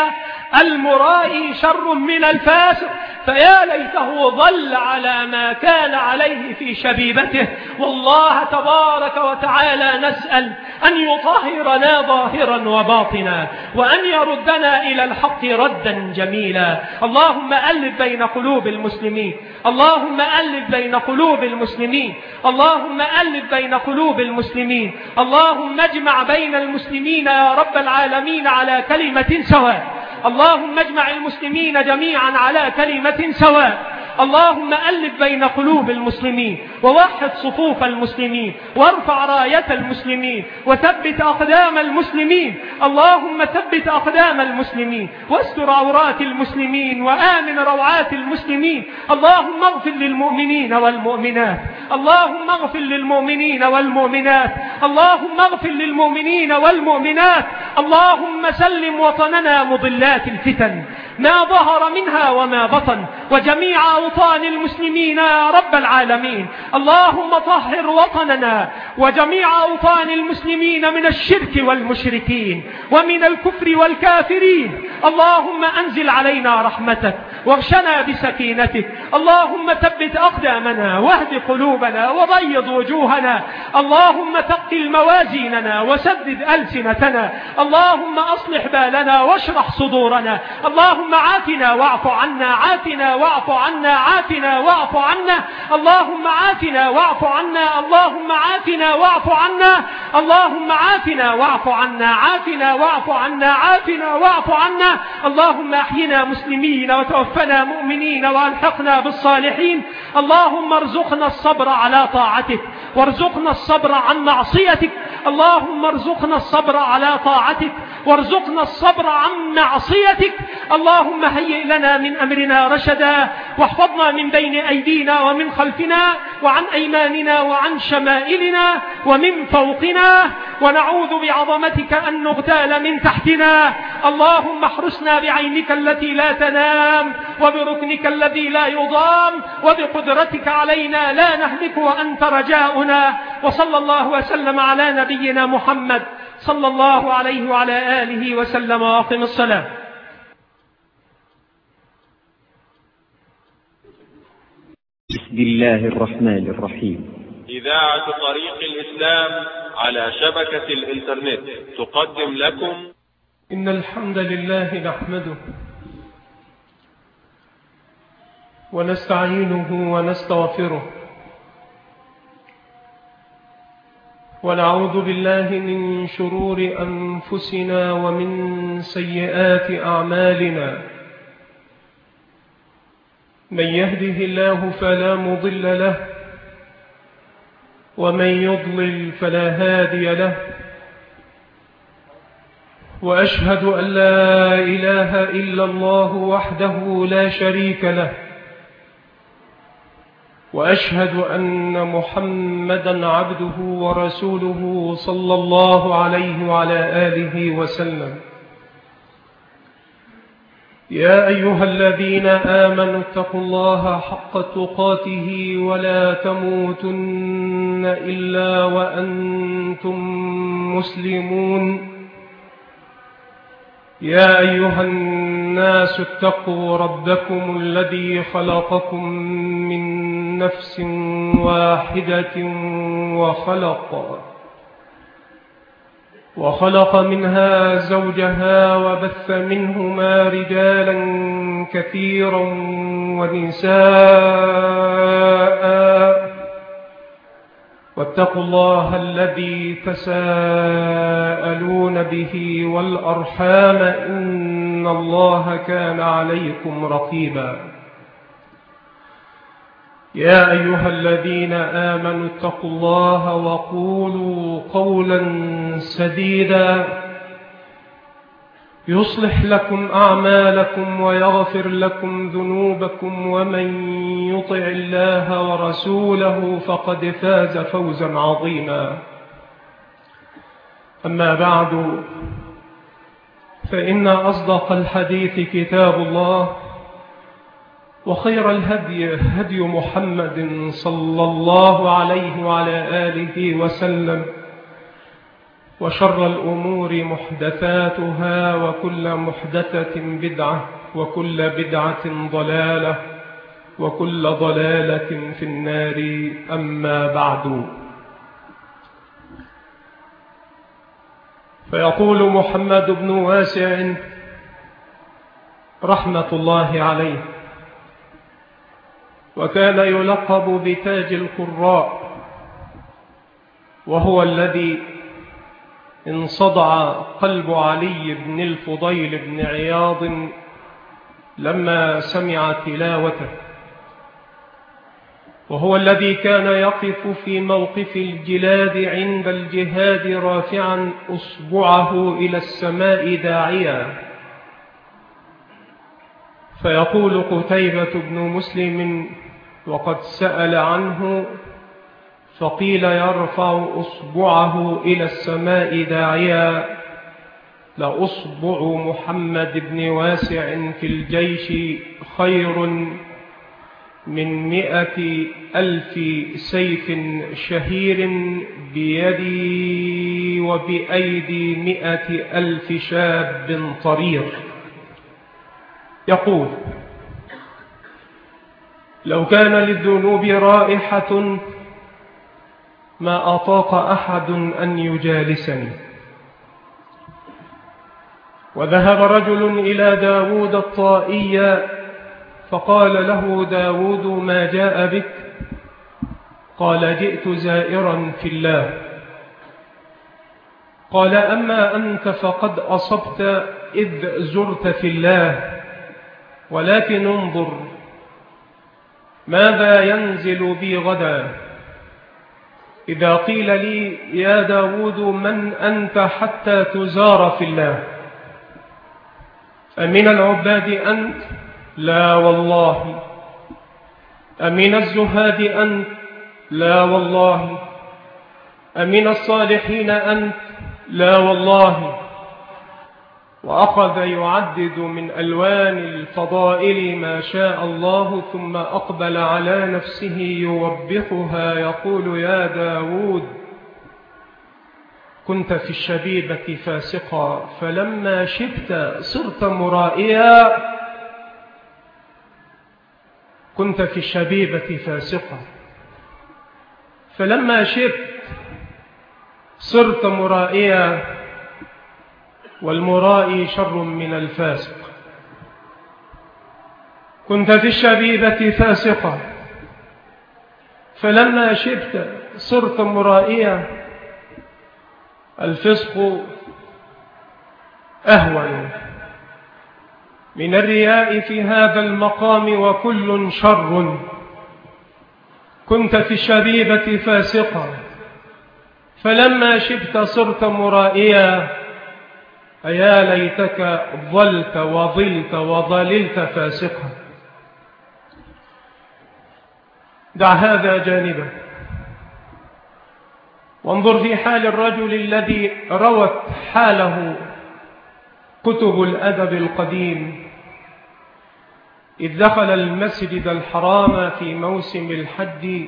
المرائي شر من الفاسق، فيا ليته ظل على ما كان عليه في شبيبته. والله تبارك وتعالى نسأل أن يطهرنا ظاهرا وباطنا، وأن يردنا إلى الحق ردا جميلا. اللهم ألف بين قلوب المسلمين، اللهم ألف بين قلوب المسلمين، اللهم ألف بين قلوب المسلمين، اللهم اجمع بين المسلمين يا رب العالمين على كلمة سواء، اللهم اجمع المسلمين جميعا على كلمة سواء. اللهم ألف بين قلوب المسلمين، ووحد صفوف المسلمين، وارفع راية المسلمين، وثبت أقدام المسلمين. اللهم ثبت أقدام المسلمين، واستر عورات المسلمين، وآمن روعات المسلمين. اللهم اغفر للمؤمنين والمؤمنات، اللهم اغفر للمؤمنين والمؤمنات، اللهم اغفر للمؤمنين والمؤمنات. اللهم سلم وطننا مضلات الفتن ما ظهر منها وما بطن، وجميع أوطان المسلمين يا رب العالمين. اللهم طهر وطننا وجميع أوطان المسلمين من الشرك والمشركين ومن الكفر والكافرين. اللهم أنزل علينا رحمتك واغشنا بسكينتك. اللهم ثبت أقدامنا واهد قلوبنا وبيض وجوهنا. اللهم ثقل موازيننا وسدد ألسنتنا. اللهم أصلح بالنا واشرح صدورنا. اللهم عافنا واعف عنا، عافنا واعف عنا، عافنا واعف عنا. اللهم عافنا واعف عنا، اللهم عافنا واعف عنا، اللهم عافنا واعف عنا، عافنا واعف عنا، عافنا واعف عنا. اللهم احينا مسلمين وتوفنا مؤمنين والحقنا بالصالحين. اللهم ارزقنا الصبر على طاعتك وارزقنا الصبر عن معصيتك. اللهم ارزقنا الصبر على طاعتك وارزقنا الصبر عن معصيتك. اللهم هيئ لنا من أمرنا رشدا، واحفظنا من بين أيدينا ومن خلفنا وعن أيماننا وعن شمائلنا ومن فوقنا، ونعوذ بعظمتك أن نغتال من تحتنا. اللهم احرسنا بعينك التي لا تنام، وبركنك الذي لا يضام، وبقدرتك علينا لا نهلك وأنت رجاؤنا. وصلى الله وسلم على نبينا محمد صلى الله عليه وعلى آله وسلم. وأقم الصلاة. بسم الله الرحمن الرحيم. إذاعة طريق الإسلام على شبكة الإنترنت تقدم لكم إن الحمد لله نحمده ونستعينه ونستغفره، ونعوذ بالله من شرور أنفسنا ومن سيئات أعمالنا. من يهده الله فلا مضل له، ومن يضلل فلا هادي له. وأشهد أن لا إله إلا الله وحده لا شريك له، وأشهد أن محمدا عبده ورسوله صلى الله عليه وعلى آله وسلم. يا أيها الذين آمنوا اتقوا الله حق تقاته ولا تموتن إلا وأنتم مسلمون. يا أيها الناس اتقوا ربكم الذي خلقكم من نفس واحدة وخلق منها زوجها وبث منهما رجالا كثيرا ونساء، واتقوا الله الذي تساءلون به والأرحام إن الله كان عليكم رقيبا. يا أيها الذين آمنوا اتقوا الله وقولوا قولا سديدا يصلح لكم أعمالكم ويغفر لكم ذنوبكم، ومن يطع الله ورسوله فقد فاز فوزا عظيما. أما بعد، فإن أصدق الحديث كتاب الله، وخير الهدي هدي محمد صلى الله عليه وعلى آله وسلم، وشر الأمور محدثاتها، وكل محدثة بدعة، وكل بدعة ضلالة، وكل ضلالة في النار. أما بعد، فيقول محمد بن واسع رحمة الله عليه، وكان يلقب بتاج القراء، وهو الذي انصدع قلب علي بن الفضيل بن عياض لما سمع تلاوته، وهو الذي كان يقف في موقف الجلاد عند الجهاد رافعا أصبعه إلى السماء داعيا. فيقول قتيبة بن مسلم وقد سأل عنه، فقيل يرفع أصبعه إلى السماء داعيا: لأصبع محمد بن واسع في الجيش خير من 100,000 سيف شهير بيدي وبأيدي 100,000 شاب طرير. يقول: لو كان للذنوب رائحة ما أطاق أحد أن يجالسني. وذهب رجل إلى داود الطائي فقال له داود: ما جاء بك؟ قال: جئت زائرا في الله. قال: أما أنت فقد أصبت إذ زرت في الله، ولكن انظر ماذا ينزل بي غدا. إذا قيل لي: يا داود من أنت حتى تزار في الله؟ أمن العباد أنت؟ لا والله. أمن الزهاد أنت؟ لا والله. أمن الصالحين أنت؟ لا والله. وأخذ يعدد من ألوان الفضائل ما شاء الله، ثم أقبل على نفسه يوبخها يقول: يا داود، كنت في الشبيبة فاسقا، فلما شبت صرت مرائيا. كنت في الشبيبة فاسقا، فلما شبت صرت مرائيا، والمرائي شر من الفاسق. كنت في الشبيبة فاسقا، فلما شبت صرت مرائيا. الفسق أهون من الرياء في هذا المقام، وكل شر. كنت في الشبيبة فاسقا، فلما شبت صرت مرائيا. أيا ليتك ظلت وظلت وظللت فاسقا. دع هذا جانبا وانظر في حال الرجل الذي روت حاله كتب الأدب القديم إذ دخل المسجد الحرام في موسم الحج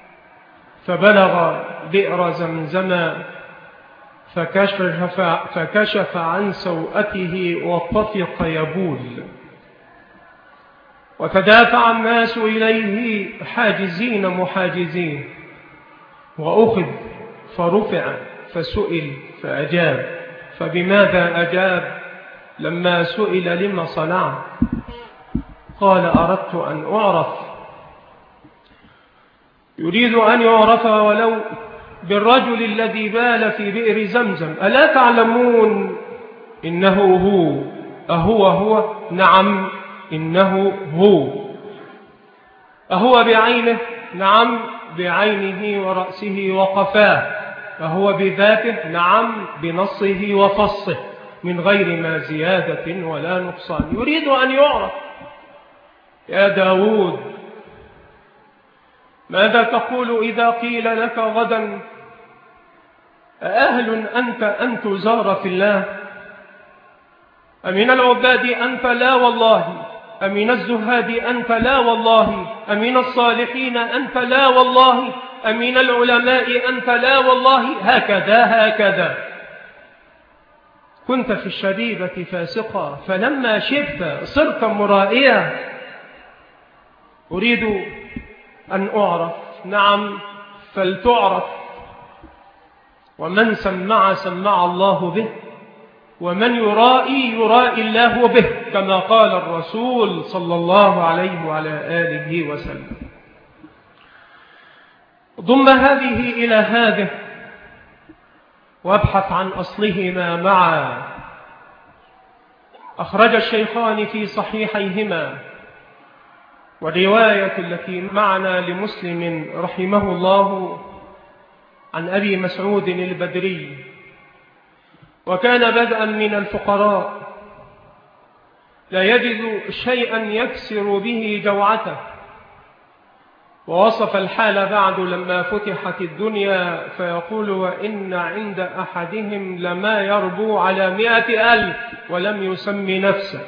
فبلغ بئر زمزم فكشف عن سوءته وطفق يبول وتدافع الناس إليه حاجزين محاجزين وأخذ فرفع فسئل فأجاب. فبماذا أجاب لما سئل لما صنعت؟ قال أردت أن أعرف. يريد أن يعرف ولو بالرجل الذي بال في بئر زمزم. ألا تعلمون إنه هو؟ أهو؟ نعم إنه هو. أهو بعينه؟ نعم بعينه ورأسه وقفاه. أهو بذاته؟ نعم بنصه وفصه من غير ما زيادة ولا نقصان. يريد أن يعرف. يا داود ماذا تقول إذا قيل لك غدا أأهل أنت أن تزار في الله؟ أمن العباد أنت؟ لا والله. أمن الزهاد أنت؟ لا والله. أمن الصالحين أنت؟ لا والله. أمن العلماء أنت؟ لا والله. هكذا كنت في الشريبة فاسقا فلما شبت صرت مرائيا. أريد أن أعرف. نعم فلتعرف. ومن سمع الله به ومن يرائي الله به كما قال الرسول صلى الله عليه وعلى آله وسلم. ضم هذه إلى هذه وابحث عن أصلهما معا. أخرج الشيخان في صحيحيهما والرواية التي معنا لمسلم رحمه الله عن أبي مسعود البدري وكان بدءا من الفقراء لا يجد شيئا يكسر به جوعته ووصف الحال بعد لما فتحت الدنيا فيقول وإن عند أحدهم لما يربو على 100,000 ولم يسم نفسه.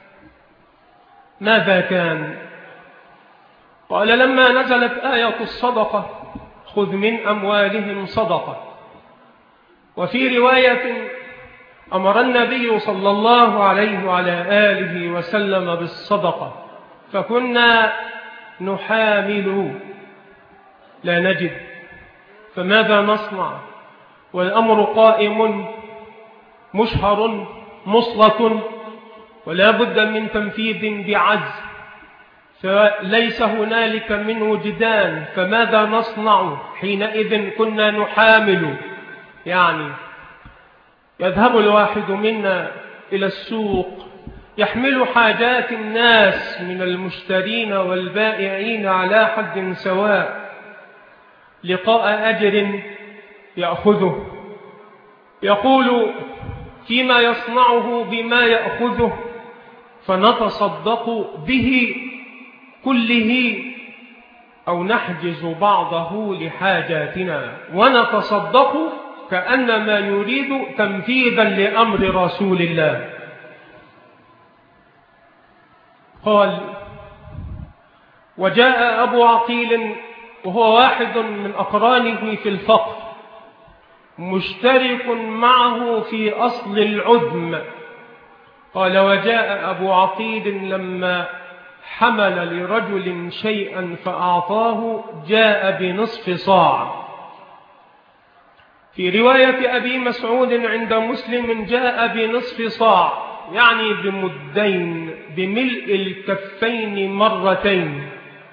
ماذا كان؟ قال لما نزلت آية الصدقة خذ من أموالهم صدقة. وفي رواية أمر النبي صلى الله عليه وعلى آله وسلم بالصدقة فكنا نحامل لا نجد فماذا نصنع والأمر قائم مشهر مصلة ولا بد من تنفيذ بعجز فليس هنالك من وجدان فماذا نصنع حينئذ كنا نحامل يعني يذهب الواحد منا إلى السوق يحمل حاجات الناس من المشترين والبائعين على حد سواء لقاء أجر يأخذه يقول فيما يصنعه بما يأخذه فنتصدق به كله أو نحجز بعضه لحاجاتنا ونتصدق كأنما يريد تنفيذا لأمر رسول الله. قال وجاء أبو عقيل وهو واحد من أقرانه في الفقر مشترك معه في أصل العدم. قال وجاء أبو عقيل لما حمل لرجل شيئا فأعطاه جاء بنصف صاع. في رواية أبي مسعود عند مسلم جاء بنصف صاع يعني بمدين بملء الكفين مرتين.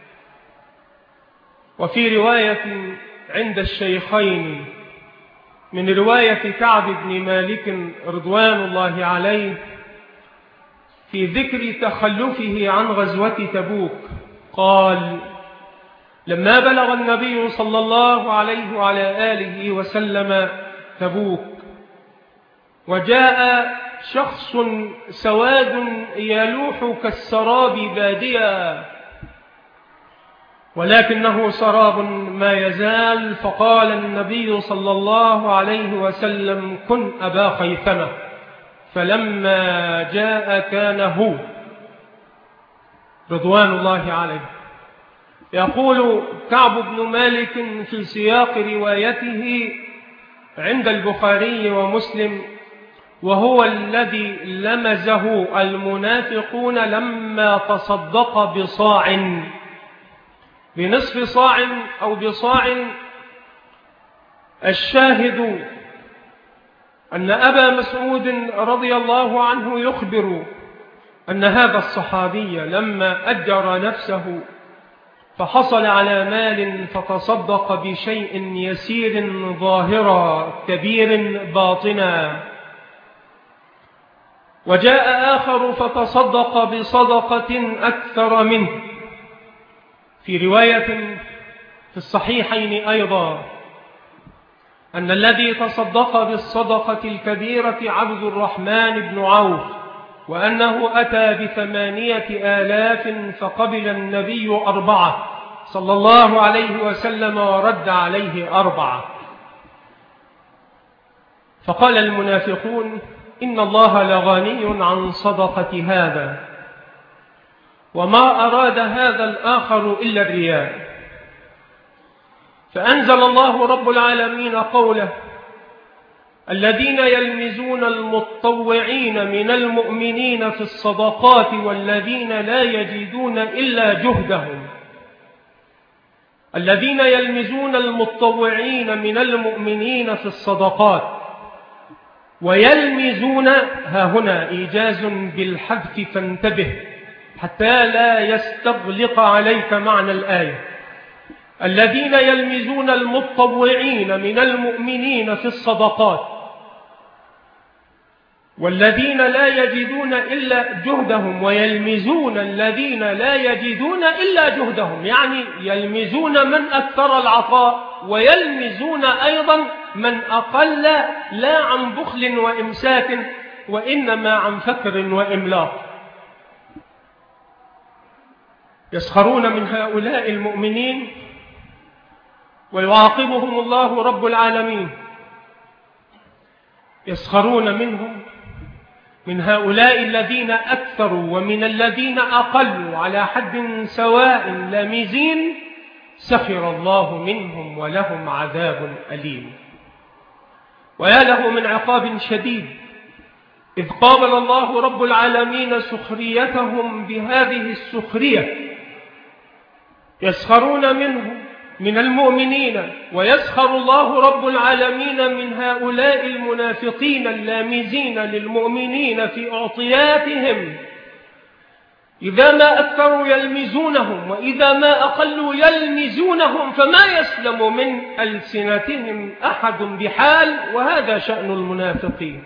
وفي رواية عند الشيخين من رواية كعب بن مالك رضوان الله عليه في ذكر تخلفه عن غزوة تبوك قال لما بلغ النبي صلى الله عليه وعلى آله وسلم تبوك وجاء شخص سواد يلوح كالسراب باديا ولكنه سراب ما يزال. فقال النبي صلى الله عليه وسلم: كن أبا خيثمة. فلما جاء كان هو رضوان الله عليه. يقول كعب بن مالك في سياق روايته عند البخاري ومسلم: وهو الذي لمزه المنافقون لما تصدق بصاع، بنصف صاع أو بصاع. الشاهد أن أبا مسعود رضي الله عنه يخبر أن هذا الصحابي لما أجر نفسه فحصل على مال فتصدق بشيء يسير ظاهرا كبير باطنا، وجاء آخر فتصدق بصدقة أكثر منه. في رواية في الصحيحين أيضا أن الذي تصدق بالصدقة الكبيرة عبد الرحمن بن عوف، وأنه أتى ب8,000 فقبل النبي 4 صلى الله عليه وسلم ورد عليه 4. فقال المنافقون: إن الله لغني عن صدقة هذا، وما أراد هذا الآخر إلا الرياء. فأنزل الله رب العالمين قوله: الذين يلمزون المتطوعين من المؤمنين في الصدقات والذين لا يجدون إلا جهدهم. الذين يلمزون المتطوعين من المؤمنين في الصدقات، ويلمزون ها هنا إيجاز بالحذف، فانتبه حتى لا يستغلق عليك معنى الآية. الذين يلمزون المتطوعين من المؤمنين في الصدقات والذين لا يجدون إلا جهدهم، ويلمزون الذين لا يجدون إلا جهدهم، يعني يلمزون من أكثر العطاء، ويلمزون أيضا من أقل، لا عن بخل وإمساك وإنما عن فكر وإملاق. يسخرون من هؤلاء المؤمنين ويعاقبهم الله رب العالمين. يسخرون منهم، من هؤلاء الذين أكثروا ومن الذين أقلوا على حد سواء لامزين، سخر الله منهم ولهم عذاب أليم. ويا له من عقاب شديد إذ قابل الله رب العالمين سخريتهم بهذه السخرية. يسخرون منهم من المؤمنين، ويسخر الله رب العالمين من هؤلاء المنافقين اللامزين للمؤمنين في أعطياتهم. إذا ما أكثروا يلمزونهم، وإذا ما أقلوا يلمزونهم، فما يسلم من ألسنتهم أحد بحال، وهذا شأن المنافقين.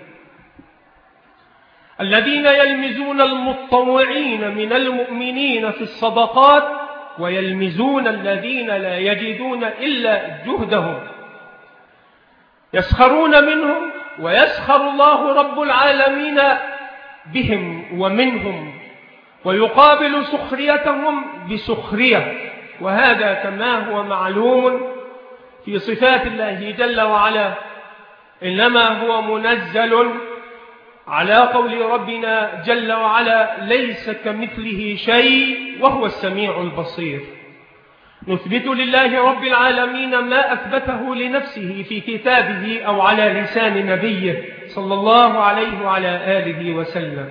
الذين يلمزون المتطوعين من المؤمنين في الصدقات، ويلمزون الذين لا يجدون إلا جهدهم. يسخرون منهم، ويسخر الله رب العالمين بهم ومنهم، ويقابل سخريتهم بسخرية. وهذا كما هو معلوم في صفات الله جل وعلا، إنما هو منزل على قول ربنا جل وعلا: ليس كمثله شيء وهو السميع البصير. نثبت لله رب العالمين ما أثبته لنفسه في كتابه أو على لسان نبيه صلى الله عليه وعلى آله وسلم،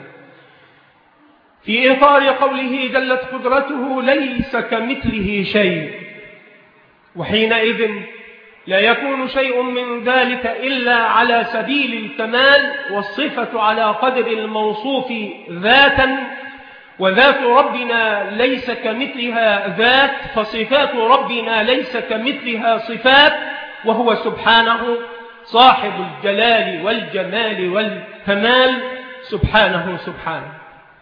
في إطار قوله جلت قدرته: ليس كمثله شيء. وحينئذ لا يكون شيء من ذلك إلا على سبيل الكمال، والصفة على قدر الموصوف ذاتا، وذات ربنا ليس كمثلها ذات، فصفات ربنا ليس كمثلها صفات، وهو سبحانه صاحب الجلال والجمال والكمال، سبحانه سبحانه.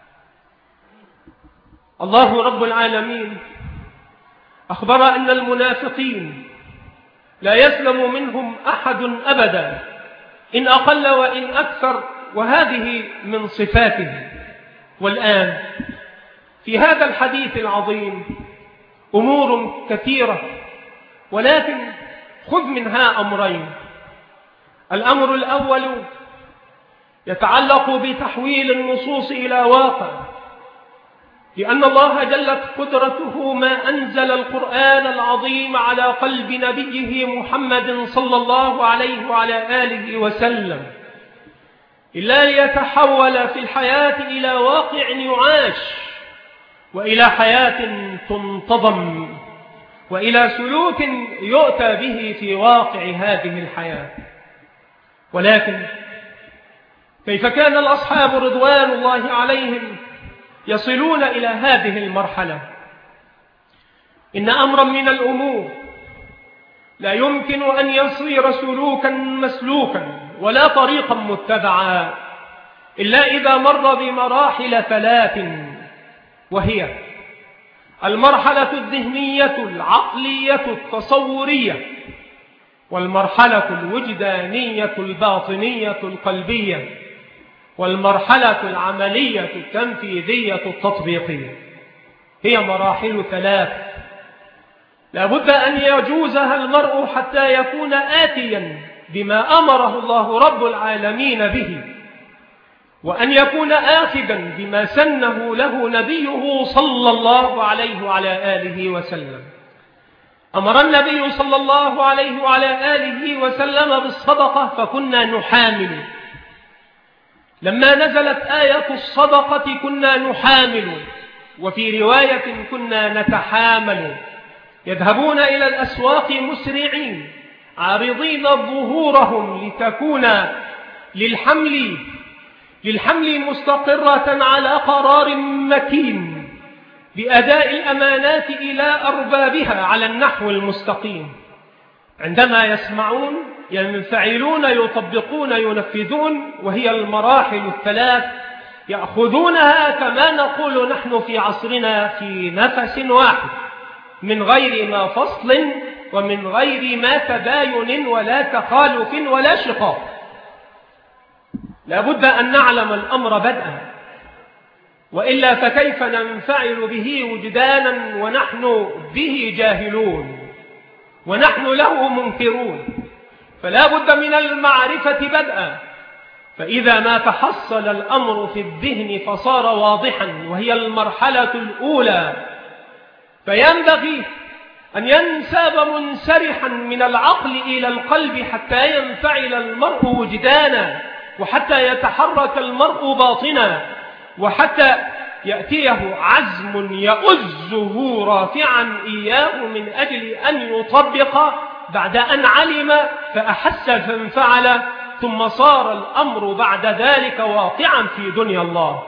الله رب العالمين أخبر أن المنافقين لا يسلم منهم أحد أبدا، إن أقل وإن أكثر، وهذه من صفاته. والآن في هذا الحديث العظيم أمور كثيرة، ولكن خذ منها أمرين. الأمر الأول يتعلق بتحويل النصوص إلى واقع، لأن الله جلت قدرته ما أنزل القرآن العظيم على قلب نبيه محمد صلى الله عليه وعلى آله وسلم إلا ليتحول في الحياة إلى واقع يعاش، وإلى حياة تنتظم، وإلى سلوك يؤتى به في واقع هذه الحياة. ولكن كيف كان الأصحاب رضوان الله عليهم يصلون إلى هذه المرحلة؟ إن أمرا من الأمور لا يمكن أن يصير سلوكا مسلوكا ولا طريقا متبعا إلا إذا مر بمراحل ثلاث، وهي المرحلة الذهنية العقلية التصورية، والمرحلة الوجدانية الباطنية القلبية، والمرحلة العملية التنفيذية التطبيقية. هي مراحل ثلاث لا بد أن يجوزها المرء حتى يكون آتيا بما أمره الله رب العالمين به، وأن يكون آخذا بما سنه له نبيه صلى الله عليه وعلى آله وسلم. أمر النبي صلى الله عليه وعلى آله وسلم بالصدقة فكنا نحامل. لما نزلت آية الصدقة كنا نحامل، وفي رواية كنا نتحامل، يذهبون إلى الأسواق مسرعين عارضين ظهورهم لتكون للحمل مستقرة على قرار متين بأداء الأمانات إلى أربابها على النحو المستقيم. عندما يسمعون ينفعلون يطبقون ينفذون، وهي المراحل الثلاث يأخذونها كما نقول نحن في عصرنا في نفس واحد، من غير ما فصل ومن غير ما تباين ولا تخالف ولا شقاق. لا بد أن نعلم الأمر بدءا، وإلا فكيف ننفعل به وجدانا ونحن به جاهلون ونحن له منكرون؟ فلا بد من المعرفة بدءا، فإذا ما تحصل الأمر في الذهن فصار واضحا، وهي المرحلة الأولى، فينبغي أن ينساب منسرحا من العقل إلى القلب حتى ينفعل المرء وجدانا، وحتى يتحرك المرء باطنا، وحتى يأتيه عزم يؤزه رافعا إياه من أجل أن يطبق بعد أن علم فأحس فانفعل، ثم صار الأمر بعد ذلك واقعا في دنيا الله.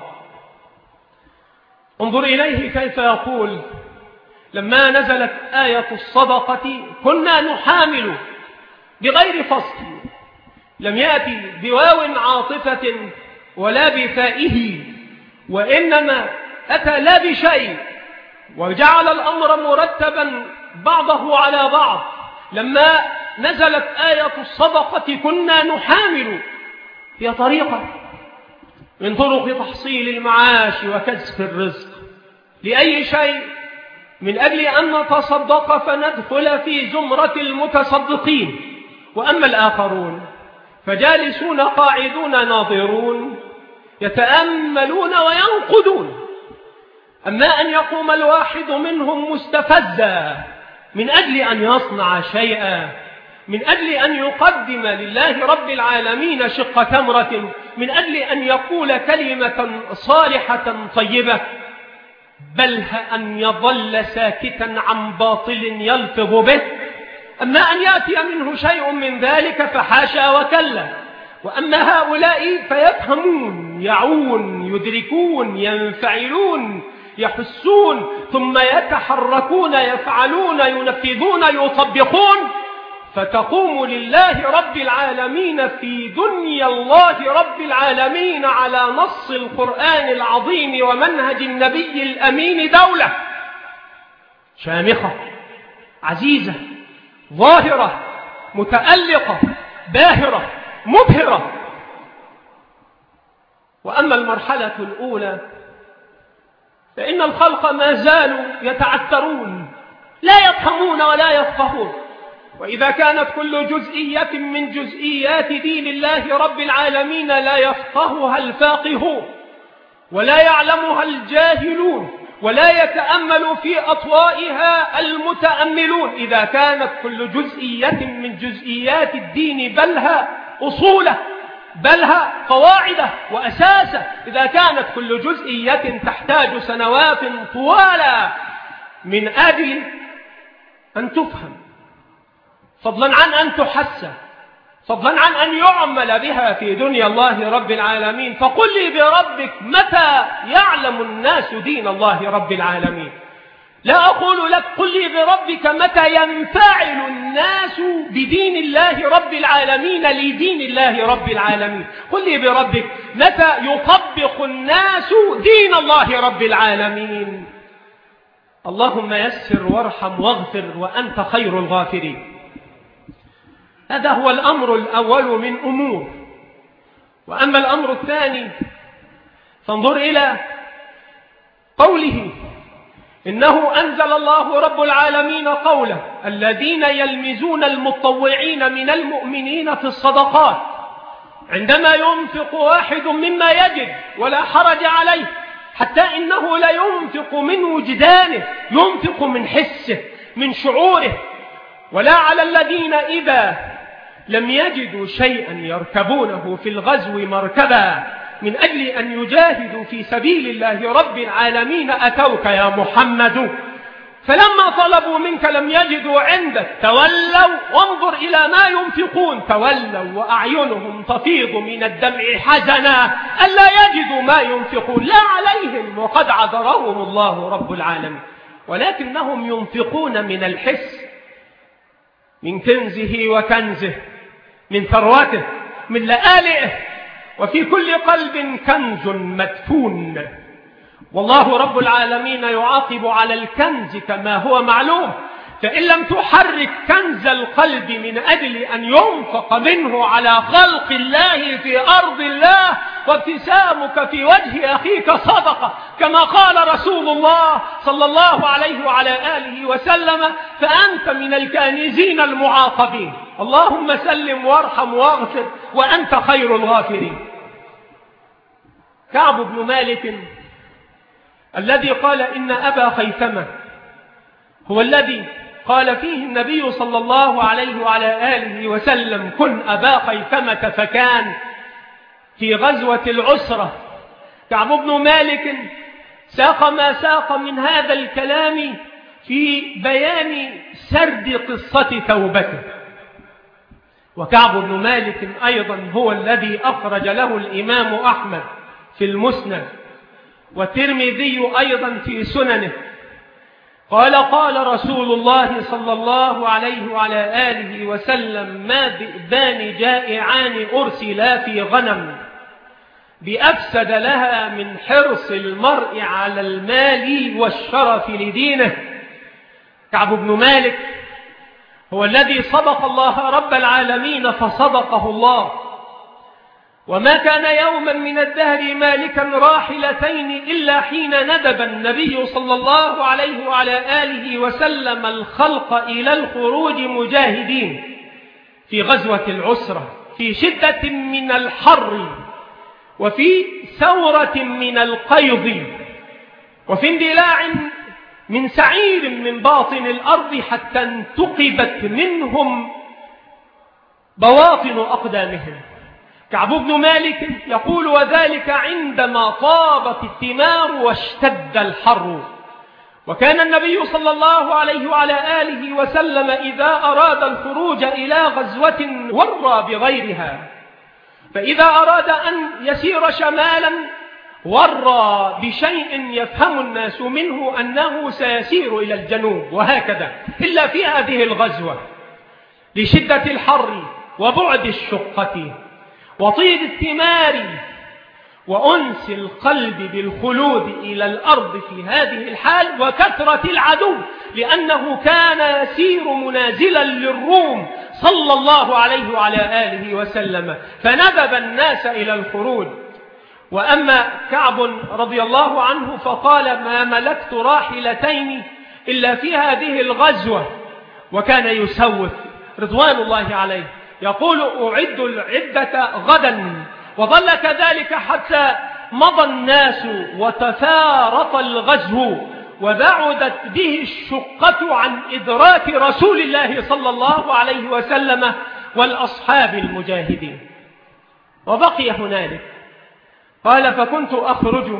انظر إليه كيف يقول: لما نزلت آية الصدقة كنا نحامل، بغير فصل، لم يأتي بواو عاطفة ولا بفائه، وإنما أتى لا بشيء، وجعل الأمر مرتبا بعضه على بعض. لما نزلت آية الصدقة كنا نحامل، هي طريقة من طرق تحصيل المعاش وكسب الرزق لأي شيء، من أجل أن نتصدق فندخل في زمرة المتصدقين. وأما الآخرون فجالسون قاعدون ناظرون يتأملون وينقدون. أما أن يقوم الواحد منهم مستفزا من أجل أن يصنع شيئا، من أجل أن يقدم لله رب العالمين شق تمرة، من أجل أن يقول كلمة صالحة طيبة، بل أن يظل ساكتا عن باطل يلفظ به. أما أن يأتي منه شيء من ذلك فحاشا وكلا. وأما هؤلاء فيفهمون، يعون، يدركون، ينفعلون، يحسون، ثم يتحركون، يفعلون، ينفذون، يطبقون، فتقوم لله رب العالمين في دنيا الله رب العالمين على نص القرآن العظيم ومنهج النبي الأمين دولة شامخة عزيزة ظاهرة متألقة باهرة مبهرة. وأما المرحلة الأولى فإن الخلق ما زالوا يتعثرون لا يفهمون ولا يفقهون. وإذا كانت كل جزئية من جزئيات دين الله رب العالمين لا يفقهها الفاقهون ولا يعلمها الجاهلون ولا يتأمل في أطوائها المتأملون، إذا كانت كل جزئية من جزئيات الدين بلها أصوله بلها قواعده وأساسه، إذا كانت كل جزئية تحتاج سنوات طوالى من أجل أن تفهم، فضلا عن أن تحس، فضلا عن أن يعمل بها في دنيا الله رب العالمين. فقل لي بربك متى يعلم الناس دين الله رب العالمين؟ لا أقول لك قل لي بربك متى ينفعل الناس بدين الله رب العالمين لدين الله رب العالمين. قل لي بربك متى يطبق الناس دين الله رب العالمين. اللهم يسر وارحم واغفر وأنت خير الغافرين. هذا هو الأمر الأول من أمور. وأما الأمر الثاني فانظر إلى قوله إنه أنزل الله رب العالمين قوله الذين يلمزون المتطوعين من المؤمنين في الصدقات عندما ينفق واحد مما يجد ولا حرج عليه، حتى إنه لا ينفق من وجدانه، ينفق من حسه من شعوره. ولا على الذين إذا لم يجدوا شيئا يركبونه في الغزو مركبا من أجل أن يجاهدوا في سبيل الله رب العالمين أتوك يا محمد، فلما طلبوا منك لم يجدوا عندك تولوا. وانظر إلى ما ينفقون، تولوا وأعينهم تفيض من الدمع حزنا ألا يجدوا ما ينفقون، لا عليهم وقد عذرهم الله رب العالمين، ولكنهم ينفقون من الحس، من كنزه وكنزه، من ثروته، من لآلئه، وفي كل قلب كنز مدفون. والله رب العالمين يعاقب على الكنز كما هو معلوم، فإن لم تحرك كنز القلب من أجل أن ينفق منه على خلق الله في أرض الله، وابتسامك في وجه أخيك صدقة كما قال رسول الله صلى الله عليه وعلى آله وسلم، فأنت من الكانزين المعاقبين. اللهم سلم وارحم واغفر وأنت خير الغافرين. كعب بن مالك الذي قال إن أبا خيثمة هو الذي قال فيه النبي صلى الله عليه وعلى آله وسلم كن أبا خيثمة، فكان في غزوة العسرة. كعب بن مالك ساق ما ساق من هذا الكلام في بيان سرد قصة توبته. وكعب بن مالك أيضا هو الذي أخرج له الإمام أحمد في المسند، والترمذي أيضا في سننه، قال قال رسول الله صلى الله عليه وعلى آله وسلم ما ذئبان جائعان أرسلا في غنم بأفسد لها من حرص المرء على المال والشرف لدينه. كعب بن مالك هو الذي صدق الله رب العالمين فصدقه الله، وما كان يوما من الدهر مالكا راحلتين إلا حين ندب النبي صلى الله عليه وعلى آله وسلم الخلق إلى الخروج مجاهدين في غزوة العسرة، في شدة من الحر وفي ثورة من القيض وفي اندلاع من سعير من باطن الأرض حتى انتقبت منهم بواطن أقدامهم. كعب بن مالك يقول وذلك عندما طابت الثمار واشتد الحر. وكان النبي صلى الله عليه وعلى آله وسلم إذا أراد الخروج إلى غزوة ورى بغيرها، فإذا أراد أن يسير شمالا ورى بشيء يفهم الناس منه أنه سيسير إلى الجنوب، وهكذا إلا في هذه الغزوة لشدة الحر وبعد الشقة وطيب الثمار وأنس القلب بالخلود إلى الأرض في هذه الحال وكثرة العدو، لأنه كان يسير منازلا للروم صلى الله عليه وعلى آله وسلم، فندب الناس إلى الخروج. وأما كعب رضي الله عنه فقال ما ملكت راحلتين إلا في هذه الغزوة، وكان يسوف رضوان الله عليه، يقول أعد العدة غدا، وظل كذلك حتى مضى الناس وتفارط الغزو، وبعدت به الشقة عن إدراك رسول الله صلى الله عليه وسلم والأصحاب المجاهدين، وبقي هنالك. قال فكنت أخرج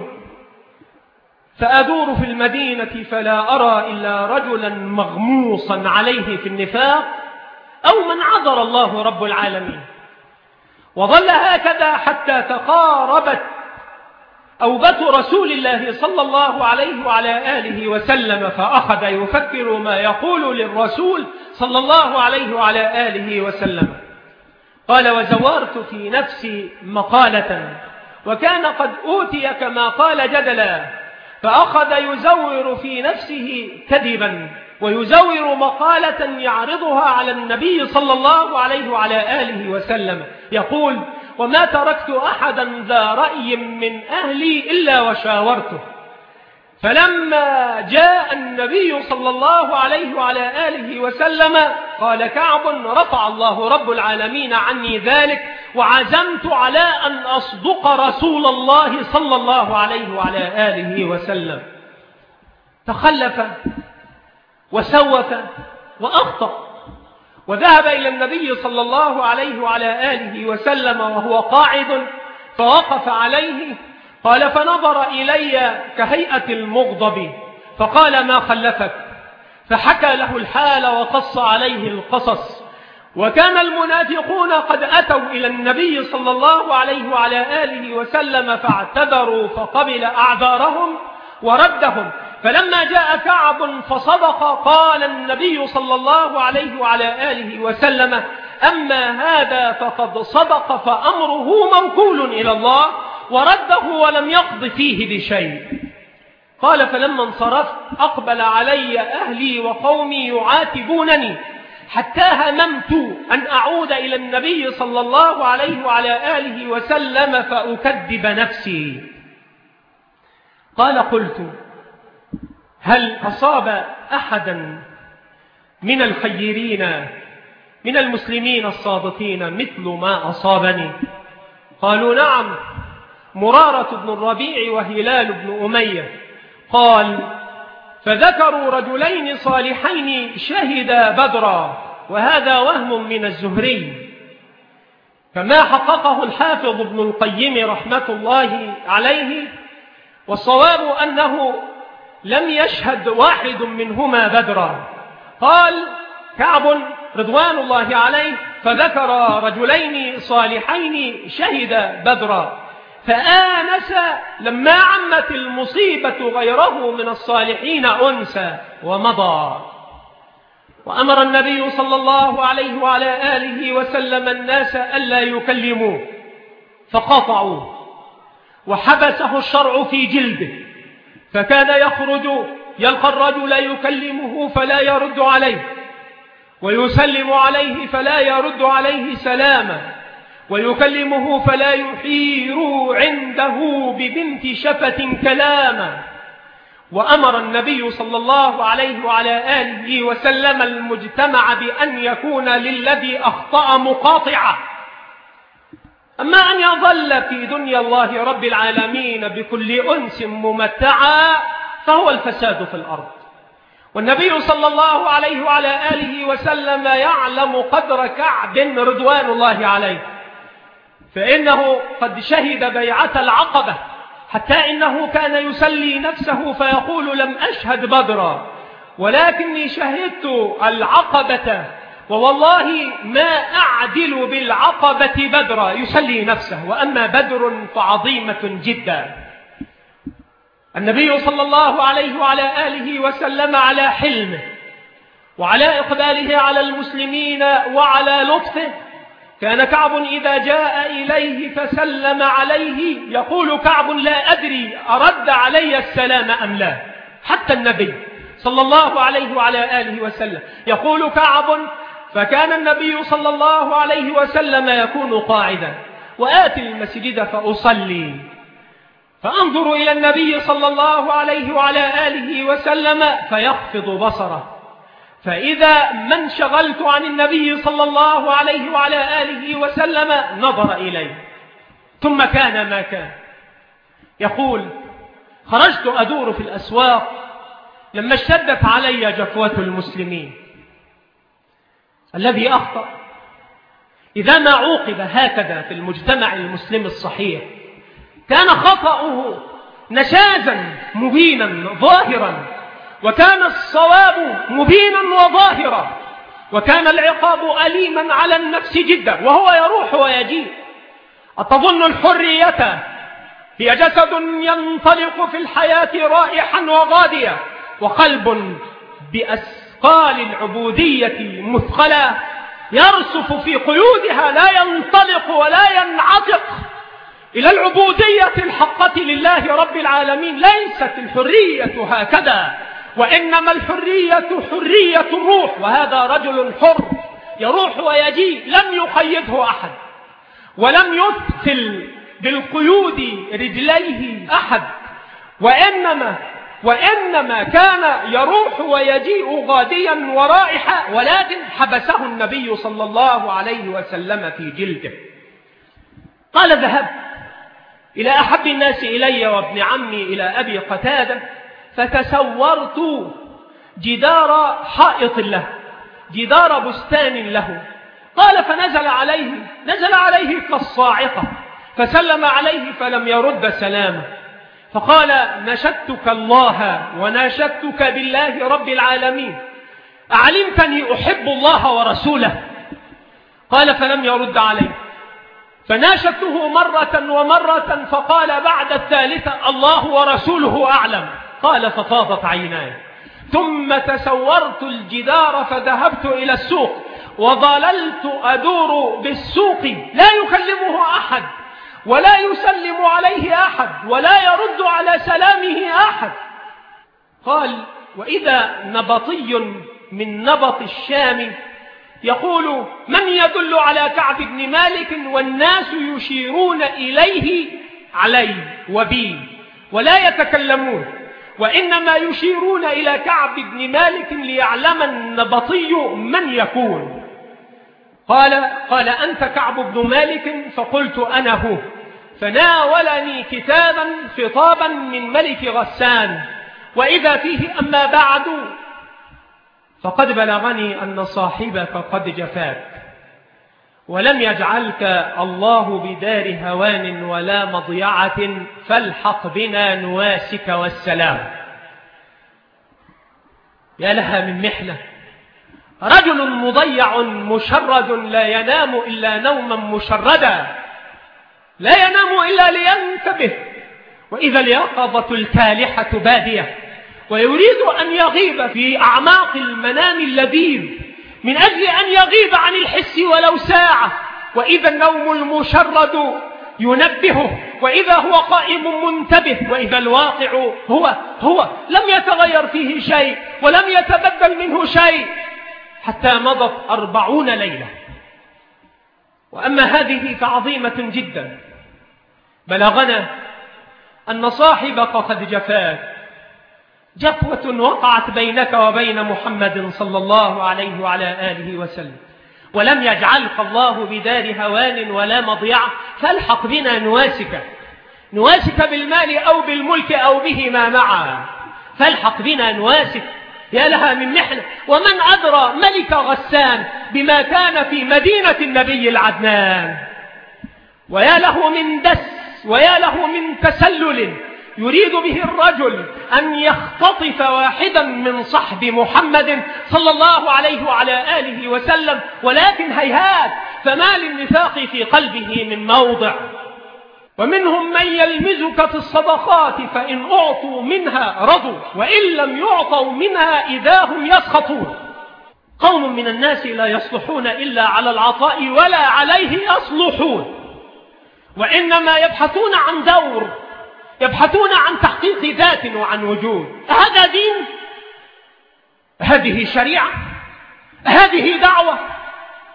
فأدور في المدينة فلا أرى إلا رجلا مغموصا عليه في النفاق أو من عذر الله رب العالمين. وظل هكذا حتى تقاربت أوبة رسول الله صلى الله عليه وعلى آله وسلم، فأخذ يفكر ما يقول للرسول صلى الله عليه وعلى آله وسلم. قال وزورت في نفسي مقالة، وكان قد أوتي كما قال جدلا، فأخذ يزور في نفسه كذبا ويزور مقالة يعرضها على النبي صلى الله عليه وعلى آله وسلم، يقول وما تركت أحدا ذا رأي من أهلي إلا وشاورته. فلما جاء النبي صلى الله عليه وعلى آله وسلم قال كعب رفع الله رب العالمين عني ذلك، وعزمت على أن أصدق رسول الله صلى الله عليه وعلى آله وسلم. تخلف وسوف وأخطأ، وذهب إلى النبي صلى الله عليه وعلى آله وسلم وهو قاعد، فوقف عليه. قال فنظر إلي كهيئة المغضب، فقال ما خلفك؟ فحكى له الحال وقص عليه القصص. وكان المنافقون قد أتوا إلى النبي صلى الله عليه وعلى آله وسلم فاعتذروا، فقبل أعذارهم وردهم. فلما جاء كعب فصدق قال النبي صلى الله عليه وعلى آله وسلم أما هذا فقد صدق فأمره موكول إلى الله، ورده ولم يقض فيه بشيء. قال فلما انصرفت أقبل علي أهلي وقومي يعاتبونني، حتى هممت أن أعود إلى النبي صلى الله عليه وعلى آله وسلم فأكذب نفسي. قال قلت هل أصاب أحدا من الخيرين من المسلمين الصادقين مثل ما أصابني؟ قالوا نعم، مرارة بن الربيع وهلال بن أمية. قال فذكروا رجلين صالحين شهدا بدرا، وهذا وهم من الزهري، كما حققه الحافظ ابن القيم رحمة الله عليه، والصواب أنه لم يشهد واحد منهما بدرا. قال كعب رضوان الله عليه فذكر رجلين صالحين شهدا بدرا، فآنس لما عمت المصيبة غيره من الصالحين أنسى ومضى. وأمر النبي صلى الله عليه وعلى آله وسلم الناس ألا يكلموه، فقطعوا، وحبسه الشرع في جلده، فكان يخرج يلقى الرجل يكلمه فلا يرد عليه، ويسلم عليه فلا يرد عليه سلاما، ويكلمه فلا يحير عنده ببنت شفة كلاما. وأمر النبي صلى الله عليه وعلى آله وسلم المجتمع بأن يكون للذي أخطأ مقاطعة. أما أن يظل في دنيا الله رب العالمين بكل أنس ممتعا فهو الفساد في الأرض. والنبي صلى الله عليه وعلى آله وسلم يعلم قدر كعب رضوان الله عليه، فإنه قد شهد بيعة العقبة، حتى إنه كان يسلي نفسه فيقول لم أشهد بدرا ولكني شهدت العقبة، ووالله ما أعدل بالعقبة بدرا، يسلي نفسه. وأما بدر فعظيمة جدا. النبي صلى الله عليه وعلى آله وسلم على حلمه وعلى إقباله على المسلمين وعلى لطفه، كان كعب إذا جاء إليه فسلم عليه يقول كعب لا أدري أرد علي السلام أم لا، حتى النبي صلى الله عليه وعلى آله وسلم. يقول كعب فكان النبي صلى الله عليه وسلم يكون قاعدا وآتي المسجد فأصلي، فأنظر إلى النبي صلى الله عليه وعلى آله وسلم فيخفض بصره، فإذا ما انشغلت عن النبي صلى الله عليه وعلى آله وسلم نظر إليه، ثم كان ما كان. يقول: خرجت أدور في الأسواق لما اشتدت علي جفوة المسلمين. الذي أخطأ إذا ما عوقب هكذا في المجتمع المسلم الصحيح كان خطأه نشازا مبينا ظاهرا، وكان الصواب مبينا وظاهرا، وكان العقاب أليما على النفس جدا وهو يروح ويجيء. أتظن الحرية هي جسد ينطلق في الحياة رائحا وغاديا، وقلب بأثقال العبودية مثقلا يرسف في قيودها لا ينطلق ولا ينعتق إلى العبودية الحقة لله رب العالمين؟ ليست الحرية هكذا، وإنما الحرية حرية الروح، وهذا رجل حر يروح ويجيء لم يقيده أحد، ولم يثقل بالقيود رجليه أحد، وإنما كان يروح ويجيء غاديا ورائحا، ولكن حبسه النبي صلى الله عليه وسلم في جلده. قال: ذهبت إلى أحب الناس إلي وابن عمي إلى أبي قتادة، فتسورت جدار حائط له، جدار بستان له. قال: فنزل عليه كالصاعقة، فسلم عليه فلم يرد سلامه، فقال: نشدتك الله وناشدتك بالله رب العالمين، أعلمتني أحب الله ورسوله؟ قال: فلم يرد عليه، فناشدته مرة ومرة، فقال بعد الثالثة: الله ورسوله أعلم. قال: ففاضت عيناي، ثم تسورت الجدار فذهبت إلى السوق، وظللت أدور بالسوق، لا يكلمه أحد ولا يسلم عليه أحد ولا يرد على سلامه أحد. قال: وإذا نبطي من نبط الشام يقول: من يدل على كعب بن مالك؟ والناس يشيرون إليه علي وبي ولا يتكلمون، وإنما يشيرون إلى كعب بن مالك ليعلم النبطي من يكون. قال: أنت كعب بن مالك؟ فقلت: أنا هو. فناولني كتابا خطابا من ملك غسان، وإذا فيه: أما بعد فقد بلغني أن صاحبك قد جفاك، ولم يجعلك الله بدار هوان ولا مضيعة، فالحق بنا نواسك والسلام. يا لها من محنة، رجل مضيع مشرد لا ينام إلا نوما مشردا، لا ينام إلا لينتبه، وإذا اليقظة الكالحة بادية، ويريد أن يغيب في أعماق المنام اللذيذ من أجل أن يغيب عن الحس ولو ساعة، وإذا النوم المشرد ينبهه، وإذا هو قائم منتبه، وإذا الواقع هو لم يتغير فيه شيء ولم يتبدل منه شيء، حتى مضت 40 ليلة. وأما هذه فعظيمة جدا، بلغنا أن صاحبك قد جفاك، جفوة وقعت بينك وبين محمد صلى الله عليه وعلى آله وسلم، ولم يجعلك الله بدار هوان ولا مضيعة، فالحق بنا نواسك بالمال أو بالملك أو بهما معا، فالحق بنا نواسك. يا لها من محنة، ومن أدرى ملك غسان بما كان في مدينة النبي العدنان، ويا له من دس ويا له من تسلل يريد به الرجل أن يختطف واحدا من صحب محمد صلى الله عليه وعلى آله وسلم، ولكن هيهات، فما للنفاق في قلبه من موضع. ومنهم من يلمزك في الصدقات فإن أعطوا منها رضوا، وإن لم يعطوا منها إذا هم يسخطون. قوم من الناس لا يصلحون إلا على العطاء ولا عليه يصلحون، وإنما يبحثون عن دور، يبحثون عن تحقيق ذات وعن وجود. هذا دين؟ هذه شريعة؟ هذه دعوة؟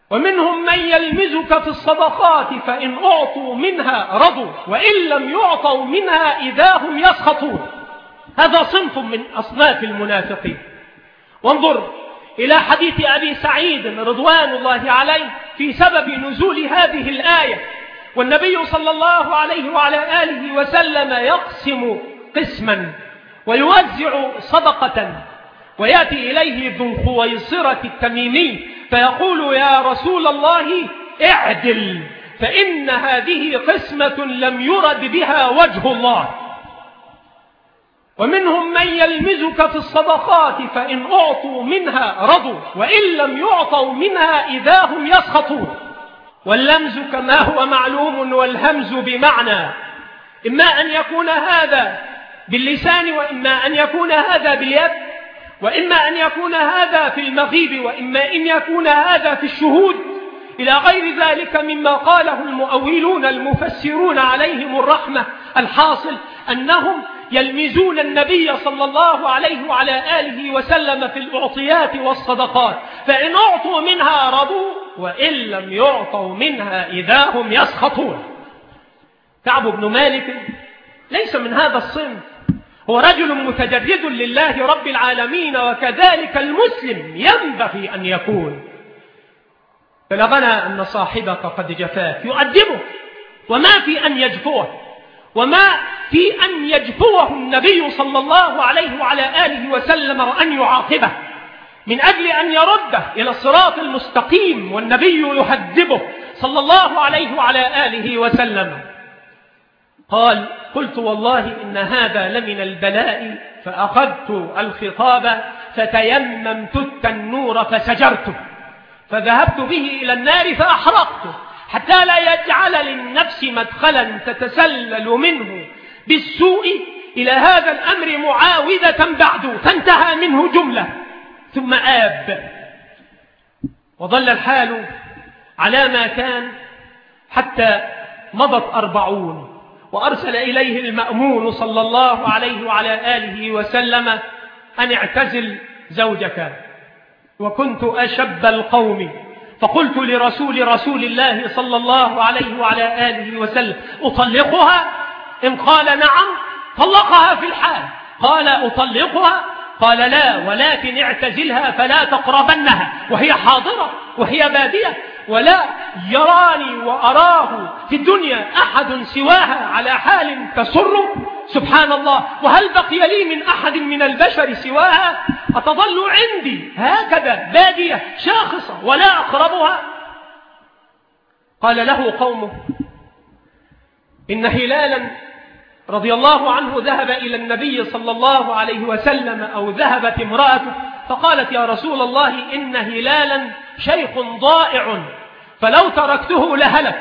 ومنهم من يلمزك في الصدقات فإن أعطوا منها رضوا وإن لم يعطوا منها إذا هم يسخطون. هذا صنف من أصناف المنافقين. وانظر إلى حديث أبي سعيد رضوان الله عليه في سبب نزول هذه الآية، والنبي صلى الله عليه وعلى آله وسلم يقسم قسما ويوزع صدقة، ويأتي إليه ذو الخويصرة التميمي فيقول: يا رسول الله اعدل، فإن هذه قسمة لم يرد بها وجه الله. ومنهم من يلمزك في الصدقات فإن أعطوا منها رضوا وإن لم يعطوا منها إذا هم يسخطون. واللمز كما هو معلوم والهمز بمعنى إما أن يكون هذا باللسان وإما أن يكون هذا باليد، وإما أن يكون هذا في المغيب وإما أن يكون هذا في الشهود، إلى غير ذلك مما قاله المؤولون المفسرون عليهم الرحمة. الحاصل أنهم يلمزون النبي صلى الله عليه وعلى آله وسلم في الأعطيات والصدقات، فإن أعطوا منها رضوا وإن لم يعطوا منها إذا هم يسخطون. كعب بن مالك ليس من هذا الصنف، هو رجل متجرد لله رب العالمين، وكذلك المسلم ينبغي أن يكون. بلغنا أن صاحبك قد جفاك، يؤدبه، وما في أن يجفوه، وما في أن يجفوه النبي صلى الله عليه وعلى آله وسلم وأن يعاقبه من أجل أن يرده إلى الصراط المستقيم، والنبي يهذبه صلى الله عليه وعلى آله وسلم. قال: قلت والله إن هذا لمن البلاء، فأخذت الخطاب فتيممت التنور فسجرته، فذهبت به إلى النار فأحرقته، حتى لا يجعل للنفس مدخلا تتسلل منه بالسوء إلى هذا الأمر معاوذة بعد، فانتهى منه جملة ثم آب. وظل الحال على ما كان حتى مضت 40، وأرسل إليه المأمون صلى الله عليه وعلى آله وسلم أن اعتزل زوجك. وكنت أشب القوم، فقلت لرسول الله صلى الله عليه وعلى آله وسلم: أطلقها؟ إن قال نعم طلقها في الحال. قال: أطلقها؟ قال: لا، ولكن اعتزلها فلا تقربنها وهي حاضرة وهي بادية، ولا يراني وأراه في الدنيا أحد سواها على حال تسر. سبحان الله، وهل بقي لي من أحد من البشر سواها؟ أتظل عندي هكذا بادية شاخصة ولا أقربها؟ قال له قومه: إن هلالا رضي الله عنه ذهب إلى النبي صلى الله عليه وسلم، أو ذهبت امرأته فقالت: يا رسول الله إن هلالا شيخ ضائع، فلو تركته لهلك،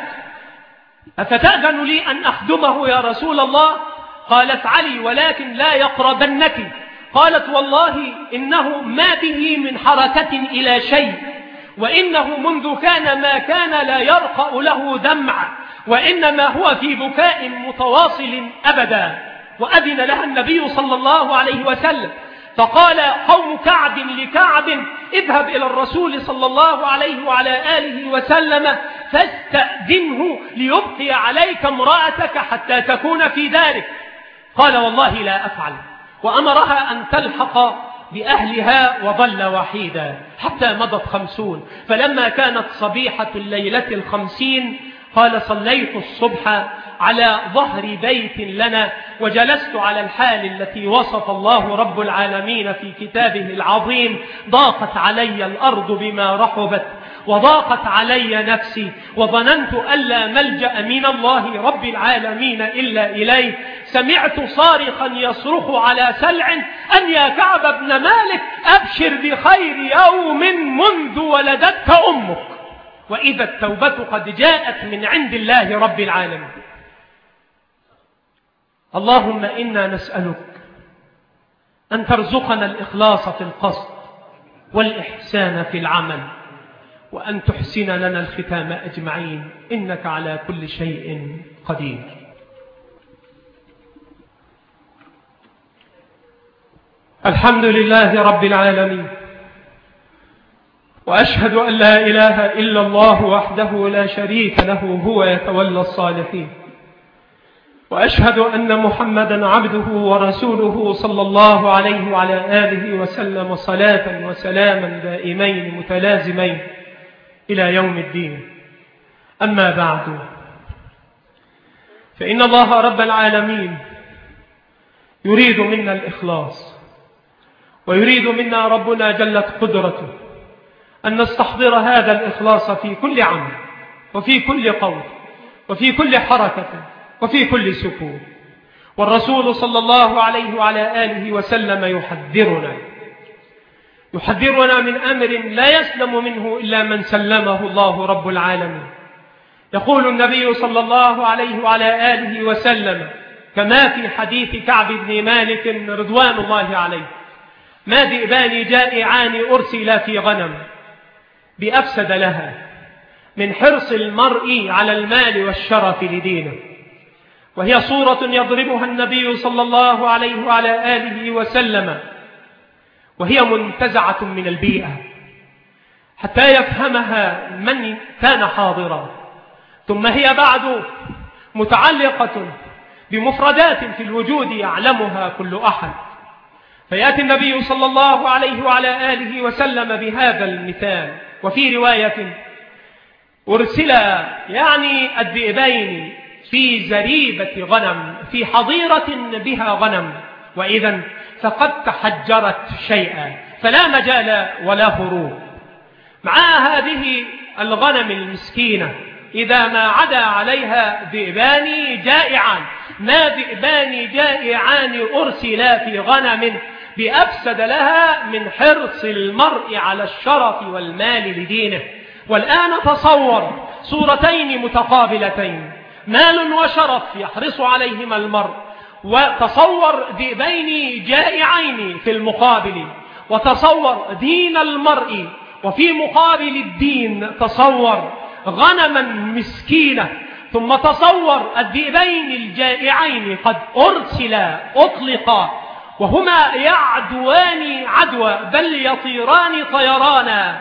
أفتأذن لي أن أخدمه يا رسول الله؟ قال: افعلي، ولكن لا يقربنك. قالت: والله إنه ما به من حركة إلى شيء، وإنه منذ كان ما كان لا يرقأ له دمع، وإنما هو في بكاء متواصل أبدا. وأذن لها النبي صلى الله عليه وسلم. فقال قوم كعب لكعب: اذهب إلى الرسول صلى الله عليه وعلى آله وسلم فاستأذنه ليبقي عليك امرأتك حتى تكون في دارك. قال: والله لا أفعل. وأمرها أن تلحق بأهلها، وظل وحيدا حتى مضت 50. فلما كانت صبيحة الليلة 50 قال: صليت الصبح على ظهر بيت لنا، وجلست على الحال التي وصف الله رب العالمين في كتابه العظيم: ضاقت علي الأرض بما رحبت، وضاقت علي نفسي، وظننت أن لا ملجأ من الله رب العالمين إلا إليه. سمعت صارخا يصرخ على سلع: أن يا كعب بن مالك أبشر بخير يوم منذ ولدتك أمك، وإذا التوبة قد جاءت من عند الله رب العالمين. اللهم إنا نسألك أن ترزقنا الإخلاص في القصد والإحسان في العمل، وأن تحسن لنا الختام أجمعين، إنك على كل شيء قدير. الحمد لله رب العالمين، وأشهد أن لا إله إلا الله وحده لا شريك له هو يتولى الصالحين، وأشهد أن محمدا عبده ورسوله صلى الله عليه وعلى آله وسلم صلاة وسلاما دائمين متلازمين إلى يوم الدين. أما بعد، فإن الله رب العالمين يريد منا الإخلاص، ويريد منا ربنا جلت قدرته أن نستحضر هذا الإخلاص في كل عمل وفي كل قول وفي كل حركة وفي كل سكون. والرسول صلى الله عليه وعلى آله وسلم يحذرنا من أمر لا يسلم منه إلا من سلمه الله رب العالمين. يقول النبي صلى الله عليه وعلى آله وسلم كما في حديث كعب بن مالك رضوان الله عليه: ما ذئبان جائعان أرسلا في غنم بأفسد لها من حرص المرء على المال والشرف لدينه. وهي صورة يضربها النبي صلى الله عليه وعلى آله وسلم، وهي منتزعة من البيئة حتى يفهمها من كان حاضرا، ثم هي بعد متعلقة بمفردات في الوجود يعلمها كل أحد. فيأتي النبي صلى الله عليه وعلى آله وسلم بهذا المثال. وفي رواية: أرسلا يعني الذئبين في زريبة غنم في حظيرة بها غنم، وإذا فقد تحجرت شيئا فلا مجال ولا هروب. مع هذه الغنم المسكينة إذا ما عدا عليها ذئبان جائعان، ما ذئبان جائعان أرسلا في غنم بأفسد لها من حرص المرء على الشرف والمال لدينه. والآن تصور صورتين متقابلتين: مال وشرف يحرص عليهما المرء، وتصور ذئبين جائعين في المقابل، وتصور دين المرء، وفي مقابل الدين تصور غنما مسكينة، ثم تصور الذئبين الجائعين قد أرسلا أطلقا وهما يعدوان عدوى بل يطيران طيرانا.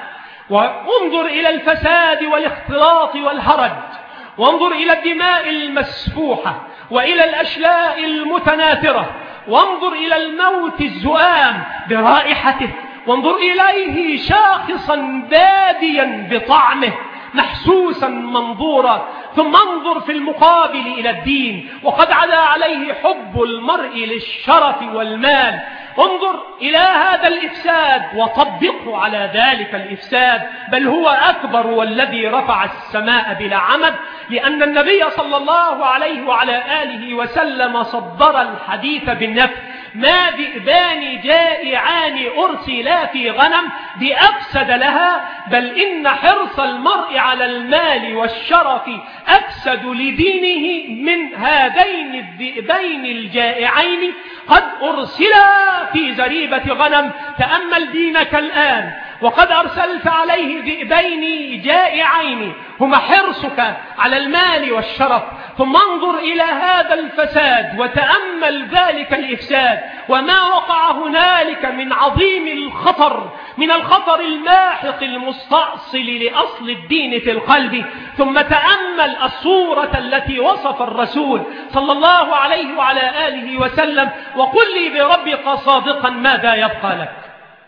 وانظر إلى الفساد والاختلاط والهرج، وانظر إلى الدماء المسفوحة وإلى الأشلاء المتناثرة، وانظر إلى الموت الزؤام برائحته، وانظر إليه شاخصا باديا بطعمه محسوسا منظورا. ثم انظر في المقابل إلى الدين وقد عدا عليه حب المرء للشرف والمال. انظر إلى هذا الإفساد وطبقه على ذلك الإفساد، بل هو أكبر والذي رفع السماء بلا عمد، لأن النبي صلى الله عليه وعلى آله وسلم صدر الحديث بالنفي: ما ذئبان جائعان أرسلا في غنم بأفسد لها، بل إن حرص المرء على المال والشرف أفسد لدينه من هذين الذئبين الجائعين قد أرسلا في زريبة غنم. تأمل دينك الآن وقد أرسلت عليه ذئبين جائعين هما حرصك على المال والشرف، ثم انظر إلى هذا الفساد وتأمل ذلك الإفساد وما وقع هنالك من عظيم الخطر، من الخطر الماحق المستأصل لأصل الدين في القلب. ثم تأمل الصورة التي وصف الرسول صلى الله عليه وعلى آله وسلم، وقل لي بربك صادقا ماذا يبقى لك؟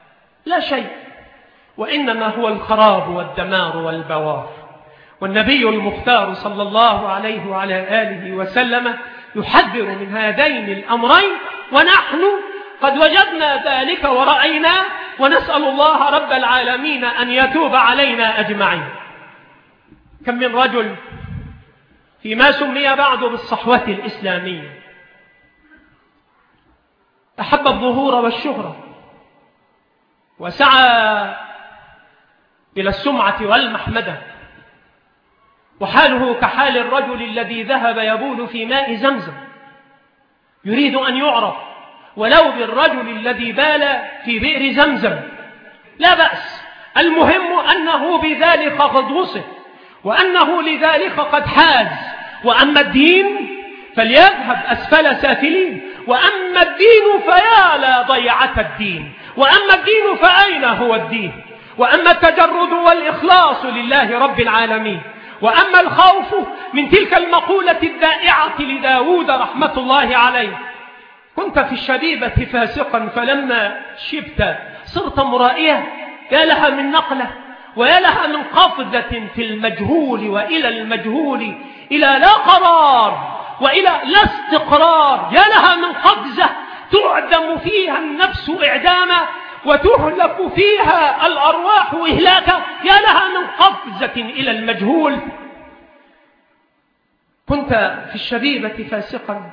لا شيء، وإنما هو الخراب والدمار والبوار. والنبي المختار صلى الله عليه وعلى آله وسلم يحذر من هذين الأمرين، ونحن قد وجدنا ذلك ورأينا، ونسأل الله رب العالمين أن يتوب علينا أجمعين. كم من رجل فيما سمي بعد بالصحوة الإسلامية أحب الظهور والشهرة وسعى إلى السمعة والمحمدة، وحاله كحال الرجل الذي ذهب يبول في ماء زمزم يريد أن يعرف ولو بالرجل الذي بال في بئر زمزم. لا بأس، المهم أنه بذلك قد وصف وأنه لذلك قد حاز. وأما الدين فليذهب أسفل سافلين، وأما الدين فيا لا ضيعة الدين، وأما الدين فأين هو الدين؟ وأما التجرد والإخلاص لله رب العالمين، وأما الخوف من تلك المقولة الدائعة لداود رحمة الله عليه: كنت في الشبيبة فاسقا فلما شبت صرت مرائيا. يا لها من نقلة، ويا لها من قفزة في المجهول وإلى المجهول، إلى لا قرار وإلى لا استقرار. يا لها من قفزة تعدم فيها النفس إعداما وتهلك فيها الأرواح إهلاكا. يا لها من قفزة إلى المجهول. كنت في الشبيبة فاسقا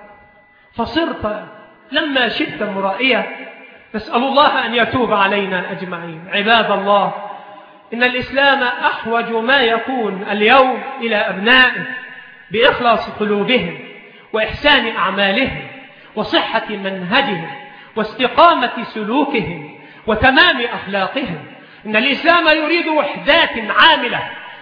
فصرت لما شئت مرائيا. نسأل الله أن يتوب علينا أجمعين. عباد الله، إن الإسلام أحوج ما يكون اليوم إلى أبنائه بإخلاص قلوبهم وإحسان أعمالهم وصحة منهجهم واستقامة سلوكهم وتمام أخلاقهم. إن الإسلام يريد وحدات عاملة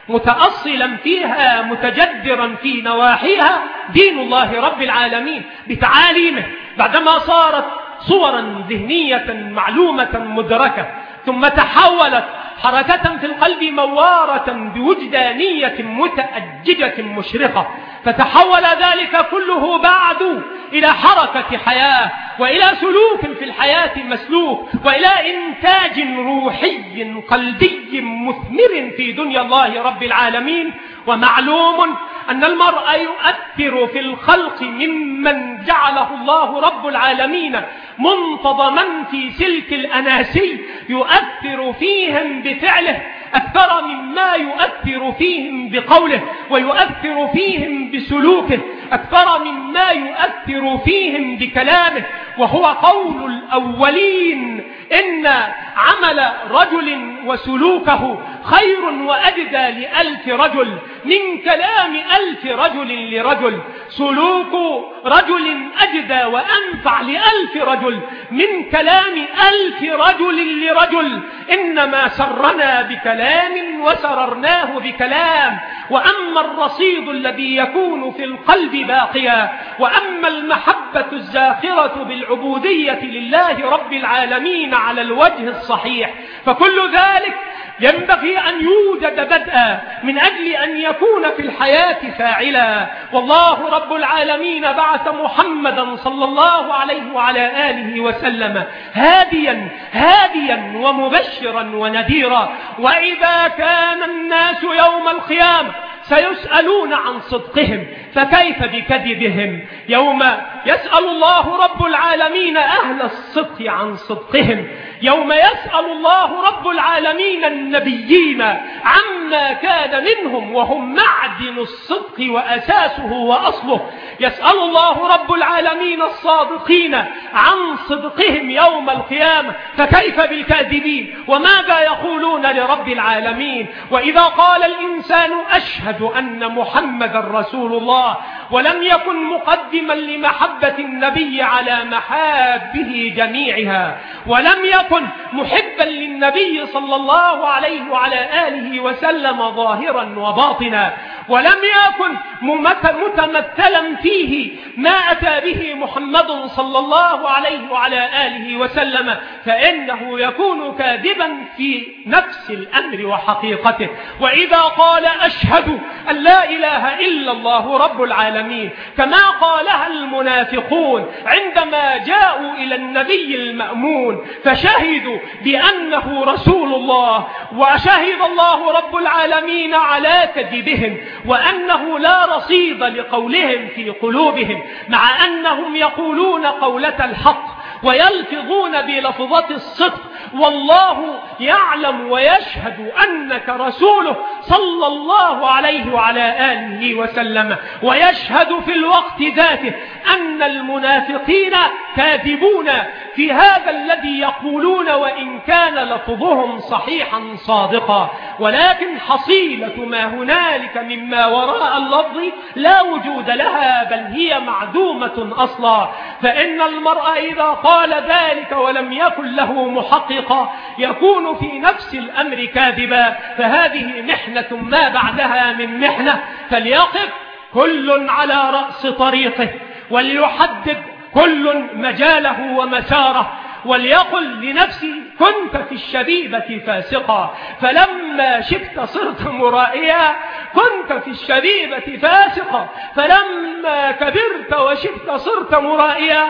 متأصلا فيها متجدرا في نواحيها دين الله رب العالمين بتعاليمه، بعدما صارت صورا ذهنية معلومة مدركة ثم تحولت حركة في القلب موارة بوجدانية متأججة مشرقة، فتحول ذلك كله بعد إلى حركة حياة وإلى سلوك في الحياة مسلوك وإلى إنتاج روحي قلبي مثمر في دنيا الله رب العالمين. ومعلوم أن المرء يؤثر في الخلق ممن جعله الله رب العالمين منتظما في سلك الأناسي، يؤثر فيهم بفعله أكثر مما يؤثر فيهم بقوله، ويؤثر فيهم بسلوكه أكثر مما يؤثر فيهم بكلامه. وهو قول الأولين: إن عمل رجل وسلوكه خير وأجدى ل1000 رجل من كلام 1000 رجل لرجل. سلوك رجل أجدى وأنفع ل1000 رجل من كلام 1000 رجل لرجل. إنما سرنا بكلام وسررناه بكلام. وأما الرصيد الذي يكون في القلب باقيا، وأما المحبة الزاخرة بالعبودية لله رب العالمين على الوجه الصحيح، فكل ذلك ينبغي أن يوجد بدءا من أجل أن يكون في الحياة فاعلا. والله رب العالمين بعث محمدا صلى الله عليه وعلى آله وسلم هاديا ومبشرا ونذيرا. وإذا كان الناس يوم القيامة سيسألون عن صدقهم فكيف بكذبهم؟ يوم يسأل الله رب العالمين أهل الصدق عن صدقهم، يوم يسأل الله رب العالمين النبيين عما كان منهم وهم معدن الصدق وأساسه وأصله، يسأل الله رب العالمين الصادقين عن صدقهم يوم القيامة فكيف بالكاذبين؟ وماذا يقولون لرب العالمين؟ وإذا قال الإنسان أشهد أن محمد رسول الله ولم يكن مقدما لمحبة النبي على محابه جميعها، ولم يكن محبا للنبي صلى الله عليه وعلى آله وسلم ظاهرا وباطنا، ولم يكن متمثلا فيه ما أتى به محمد صلى الله عليه وعلى آله وسلم، فإنه يكون كاذبا في نفس الأمر وحقيقته. وإذا قال أشهد أن لا إله إلا الله رب العالمين كما قالها المنافقون عندما جاءوا إلى النبي المأمون فشهدوا بأنه رسول الله، وشهد الله رب العالمين على كذبهم وأنه لا رصيد لقولهم في قلوبهم، مع أنهم يقولون قولة الحق ويلفظون بلفظة الصدق، والله يعلم ويشهد أنك رسوله صلى الله عليه وعلى آله وسلم، ويشهد في الوقت ذاته أن المنافقين كاذبون في هذا الذي يقولون وإن كان لفظهم صحيحا صادقا، ولكن حصيلة ما هنالك مما وراء اللفظ لا وجود لها، بل هي معدومة أصلا. فإن المرء إذا قال ذلك ولم يكن له محققا يكون في نفس الأمر كاذبا، فهذه محنة ما بعدها من محنة. فليقف كل على رأس طريقه وليحدد كل مجاله ومساره، وليقل لنفسه كنت في الشبيبة فاسقا، فلما شبت صرت مرائيا. كنت في الشبيبة فاسقا، فلما كبرت وشبت صرت مرائيا.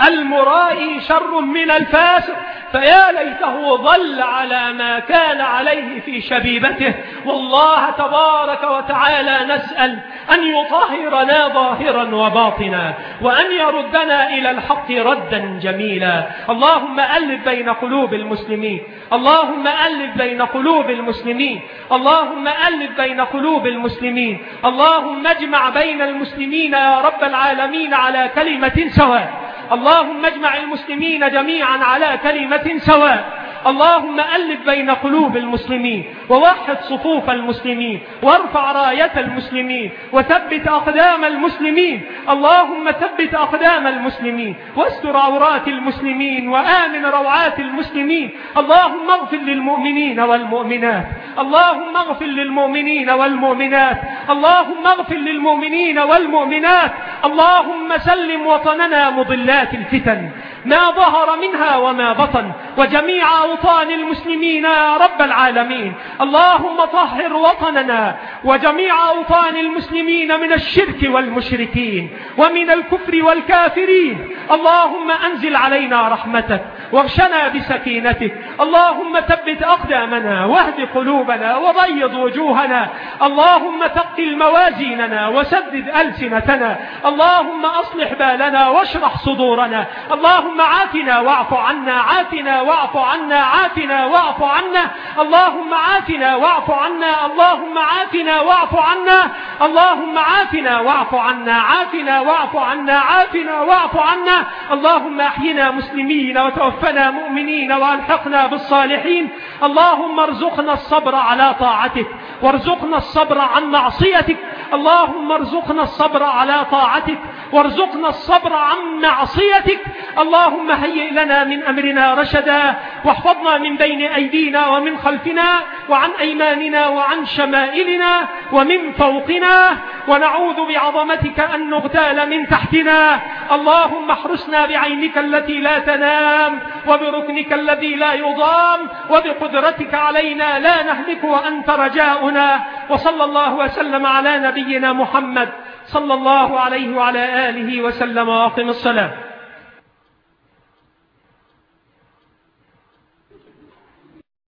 المرائي شر من الفاسق، فيا ليته ظل على ما كان عليه في شبيبته. والله تبارك وتعالى نسأل أن يطهرنا ظاهرا وباطنا، وأن يردنا إلى الحق ردا جميلا. اللهم ألف بين قلوب المسلمين، اللهم ألف بين قلوب المسلمين، اللهم ألف بين قلوب المسلمين. اللهم اجمع بين المسلمين يا رب العالمين على كلمة سواء. اللهم اجمع المسلمين جميعا على كلمة سواء. اللهم ألف بين قلوب المسلمين، ووحد صفوف المسلمين، وارفع راية المسلمين، وثبت أقدام المسلمين. اللهم ثبت أقدام المسلمين، واستر عورات المسلمين، وآمن روعات المسلمين. اللهم اغفر للمؤمنين والمؤمنات، اللهم اغفر للمؤمنين والمؤمنات، اللهم اغفر للمؤمنين والمؤمنات. اللهم سلم وطننا مضلات الفتن ما ظهر منها وما بطن، وجميع أوطان المسلمين يا رب العالمين. اللهم طهر وطننا وجميع أوطان المسلمين من الشرك والمشركين ومن الكفر والكافرين. اللهم أنزل علينا رحمتك واغشنا بسكينتك. اللهم ثبت أقدامنا واهد قلوبنا وبيض وجوهنا. اللهم ثقل موازيننا وسدد ألسنتنا. اللهم أصلح بالنا واشرح صدورنا. اللهم عافنا واعف عنا، عافنا واعف عنا، عافنا واعف عنا. اللهم عافنا واعف عنا، اللهم عافنا واعف عنا، اللهم عافنا واعف عنا، عافنا واعف عنا، عافنا واعف عنا. اللهم احينا مسلمين وتوفنا مؤمنين والحقنا بالصالحين. اللهم ارزقنا الصبر على طاعتك وارزقنا الصبر عن معصيتك. اللهم ارزقنا الصبر على طاعتك وارزقنا الصبر عن معصيتك. اللهم هيئ لنا من أمرنا رشدا، واحفظنا من بين أيدينا ومن خلفنا وعن أيماننا وعن شمائلنا ومن فوقنا، ونعوذ بعظمتك أن نغتال من تحتنا. اللهم احرسنا بعينك التي لا تنام، وبركنك الذي لا يضام، وبقدرتك علينا لا نهلك وأنت رجاؤنا. وصلى الله وسلم على نبينا محمد صلى الله عليه وعلى آله وسلم. وأقم الصلاة.